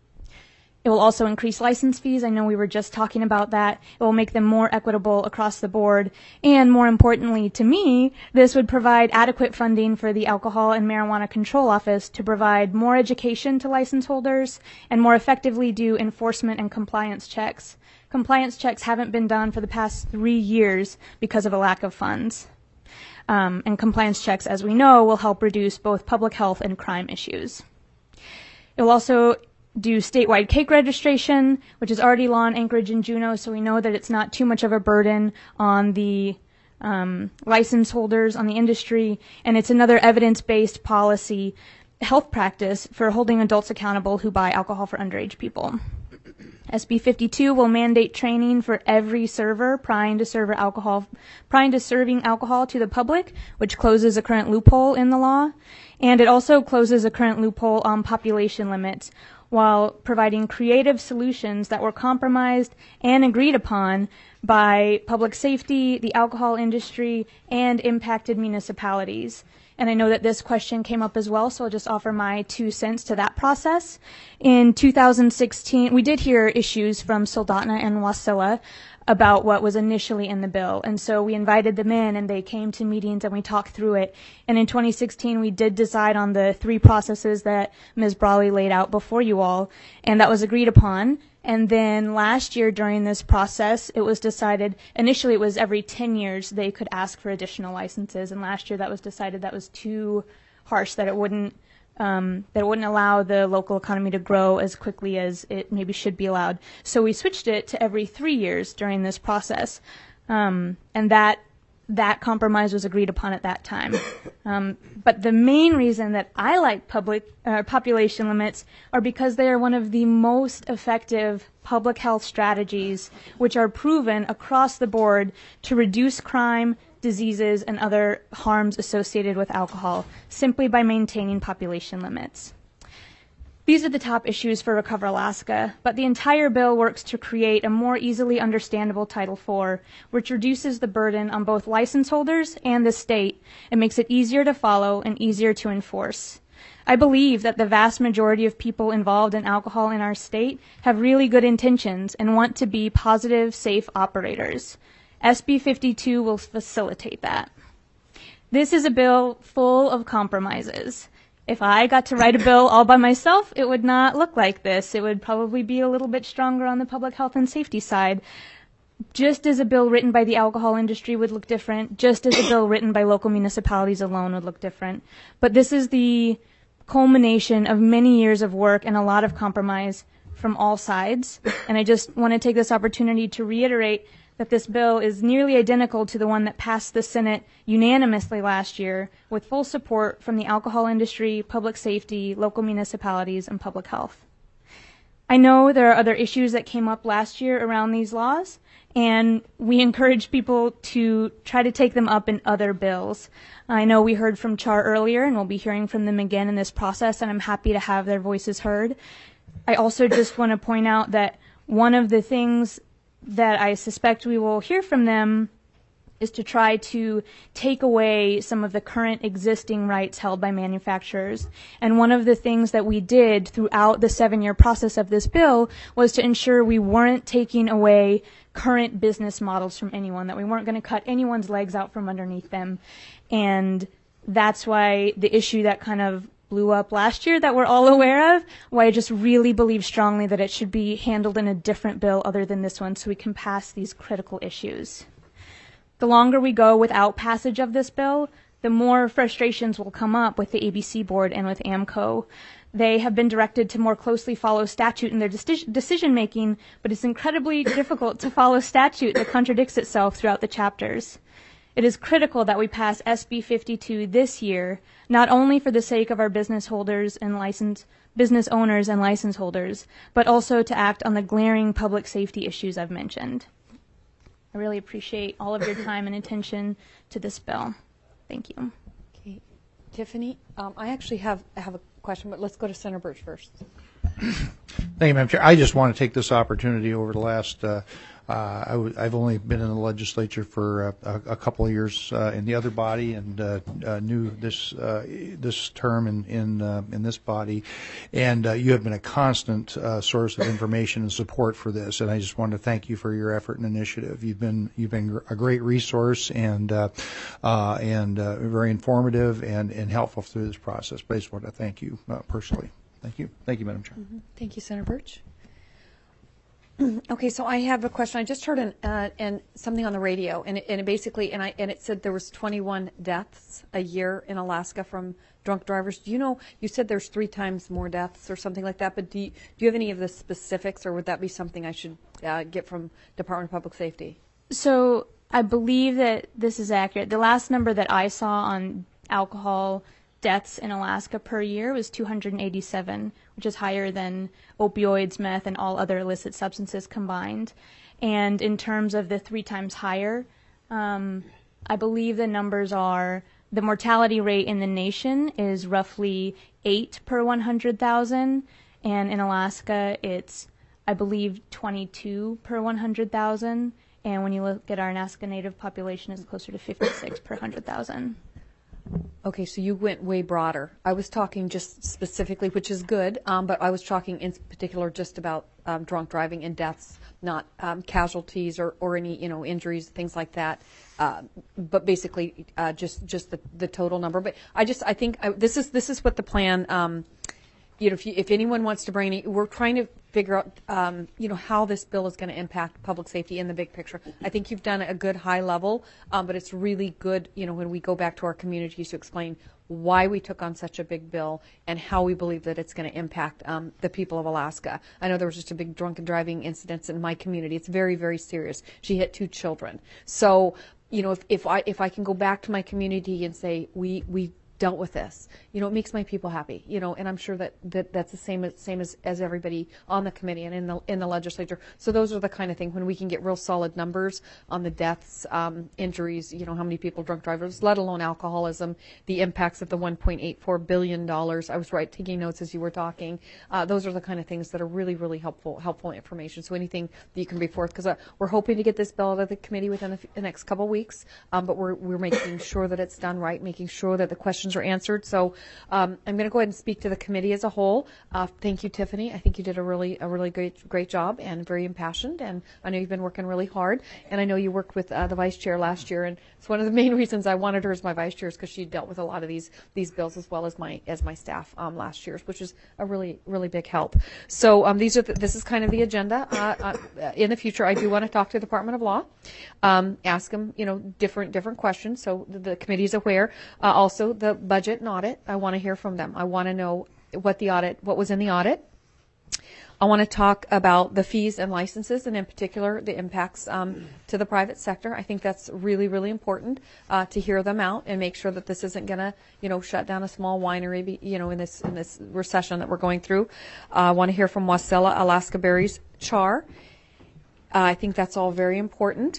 It will also increase license fees. I know we were just talking about that. It will make them more equitable across the board. And more importantly to me, this would provide adequate funding for the Alcohol and Marijuana Control Office to provide more education to license holders and more effectively do enforcement and compliance checks. Compliance checks haven't been done for the past 3 years because of a lack of funds. And compliance checks, as we know, will help reduce both public health and crime issues. It will also do statewide cake registration, which is already law in Anchorage and Juneau, so we know that it's not too much of a burden on the license holders, on the industry, and it's another evidence-based policy health practice for holding adults accountable who buy alcohol for underage people. SB 52 will mandate training for every server prior to serving alcohol to the public, which closes a current loophole in the law, and it also closes a current loophole on population limits, while providing creative solutions that were compromised and agreed upon by public safety, the alcohol industry, and impacted municipalities. And I know that this question came up as well, so I'll just offer my 2 cents to that process. In 2016, we did hear issues from Soldotna and Wasilla about what was initially in the bill. And so we invited them in, and they came to meetings, and we talked through it. And in 2016, we did decide on the 3 processes that Ms. Brawley laid out before you all, and that was agreed upon. And then last year during this process, it was decided, initially it was every 10 years they could ask for additional licenses, and last year that was decided that was too harsh, that it wouldn't allow the local economy to grow as quickly as it maybe should be allowed. So we switched it to every 3 years during this process, and that compromise was agreed upon at that time. But the main reason that I like population limits are because they are one of the most effective public health strategies which are proven across the board to reduce crime, diseases, and other harms associated with alcohol simply by maintaining population limits. These are the top issues for Recover Alaska, but the entire bill works to create a more easily understandable Title IV, which reduces the burden on both license holders and the state and makes it easier to follow and easier to enforce. I believe that the vast majority of people involved in alcohol in our state have really good intentions and want to be positive, safe operators. SB 52 will facilitate that. This is a bill full of compromises. If I got to write a bill all by myself, it would not look like this. It would probably be a little bit stronger on the public health and safety side. Just as a bill written by the alcohol industry would look different, just as a bill written by local municipalities alone would look different. But this is the culmination of many years of work and a lot of compromise from all sides. And I just want to take this opportunity to reiterate that this bill is nearly identical to the one that passed the Senate unanimously last year with full support from the alcohol industry, public safety, local municipalities, and public health. I know there are other issues that came up last year around these laws, and we encourage people to try to take them up in other bills. I know we heard from CHAR earlier, and we'll be hearing from them again in this process, and I'm happy to have their voices heard. I also just want to point out that one of the things that I suspect we will hear from them is to try to take away some of the current existing rights held by manufacturers. And one of the things that we did throughout the 7-year process of this bill was to ensure we weren't taking away current business models from anyone, that we weren't going to cut anyone's legs out from underneath them. And that's why the issue that kind of blew up last year that we're all aware of, why I just really believe strongly that it should be handled in a different bill other than this one so we can pass these critical issues. The longer we go without passage of this bill, the more frustrations will come up with the ABC board and with AMCO. They have been directed to more closely follow statute in their decision making, but it's incredibly difficult to follow statute that contradicts itself throughout the chapters. It is critical that we pass SB 52 this year, not only for the sake of our business owners and license holders, but also to act on the glaring public safety issues I've mentioned. I really appreciate all of your time and attention to this bill. Thank you. Okay, Tiffany, I actually have a question, but let's go to Senator Birch first. Thank you, Madam Chair. I just want to take this opportunity over the last I've only been in the legislature for a couple of years in the other body, and knew this term in this body, and you have been a constant source of information and support for this. And I just want to thank you for your effort and initiative. You've been a great resource and very informative and helpful through this process. But I just want to thank you personally. Thank you, Madam Chair. Mm-hmm. Thank you, Senator Birch. Okay, so I have a question. I just heard something on the radio, and it said there was 21 deaths a year in Alaska from drunk drivers. Do you know? You said there's 3 times more deaths or something like that. But do you have any of the specifics, or would that be something I should get from Department of Public Safety? So I believe that this is accurate. The last number that I saw on alcohol deaths in Alaska per year was 287, which is higher than opioids, meth, and all other illicit substances combined. And in terms of the 3 times higher, I believe the numbers are, the mortality rate in the nation is roughly 8 per 100,000, and in Alaska it's, I believe, 22 per 100,000, and when you look at our Alaska Native population, it's closer to 56 per 100,000. Okay, so you went way broader. I was talking just specifically, which is good, but I was talking in particular just about drunk driving and deaths, not casualties or any injuries, things like that. But basically, just the total number. But I think this is what the plan. If anyone wants to bring any, we're trying to figure out, how this bill is going to impact public safety in the big picture. I think you've done a good high level, but it's really good, when we go back to our communities to explain why we took on such a big bill and how we believe that it's going to impact the people of Alaska. I know there was just a big drunken driving incident in my community. It's very, very serious. She hit 2 children. So, if I can go back to my community and say we dealt with this, it makes my people happy, and I'm sure that's the same as everybody on the committee and in the legislature. So those are the kind of things when we can get real solid numbers on the deaths, injuries, how many people drunk drivers, let alone alcoholism, the impacts of the $1.84 billion. I was taking notes as you were talking. Those are the kind of things that are really, really helpful information. So anything that you can bring forth, because we're hoping to get this bill out of the committee within the next couple of weeks, but we're making sure that it's done right, making sure that the questions are answered. So I'm going to go ahead and speak to the committee as a whole. Thank you, Tiffany. I think you did a really great job and very impassioned. And I know you've been working really hard. And I know you worked with the vice chair last year. And it's one of the main reasons I wanted her as my vice chair is because she dealt with a lot of these bills as well as my staff last year, which is a really big help. So this is kind of the agenda. In the future, I do want to talk to the Department of Law, ask them different questions. So the committee is aware. Also the budget and audit, I want to hear from them. I want to know what was in the audit. I want to talk about the fees and licenses, and in particular the impacts to the private sector. I think that's really, really important to hear them out and make sure that this isn't going to, shut down a small winery, in this recession that we're going through. I want to hear from Wasilla, Alaska Berries, Char. I think that's all very important.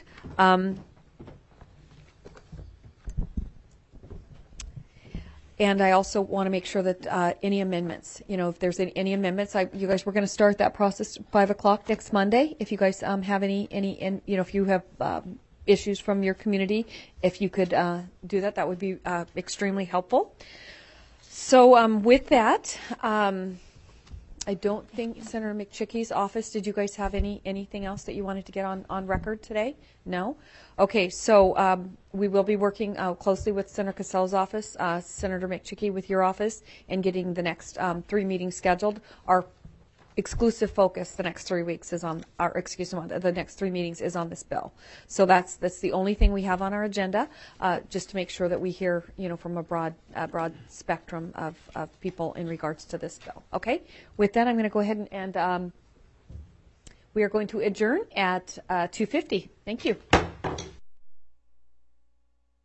And I also want to make sure that any amendments, if there's any amendments, you guys, we're going to start that process 5 o'clock next Monday. If you guys have any, if you have issues from your community. If you could do that, that would be extremely helpful. So with that, I don't think Senator McChickey's office, did you guys have anything else that you wanted to get on record today? No? Okay, so we will be working closely with Senator Cassell's office, Senator McChickey with your office, and getting the next 3 meetings scheduled. Our exclusive focus the next 3 weeks is on the next 3 meetings is on this bill. So that's the only thing we have on our agenda, just to make sure that we hear, from a broad spectrum of people in regards to this bill. Okay? With that, I'm going to go ahead and we are going to adjourn at 2:50. Thank you.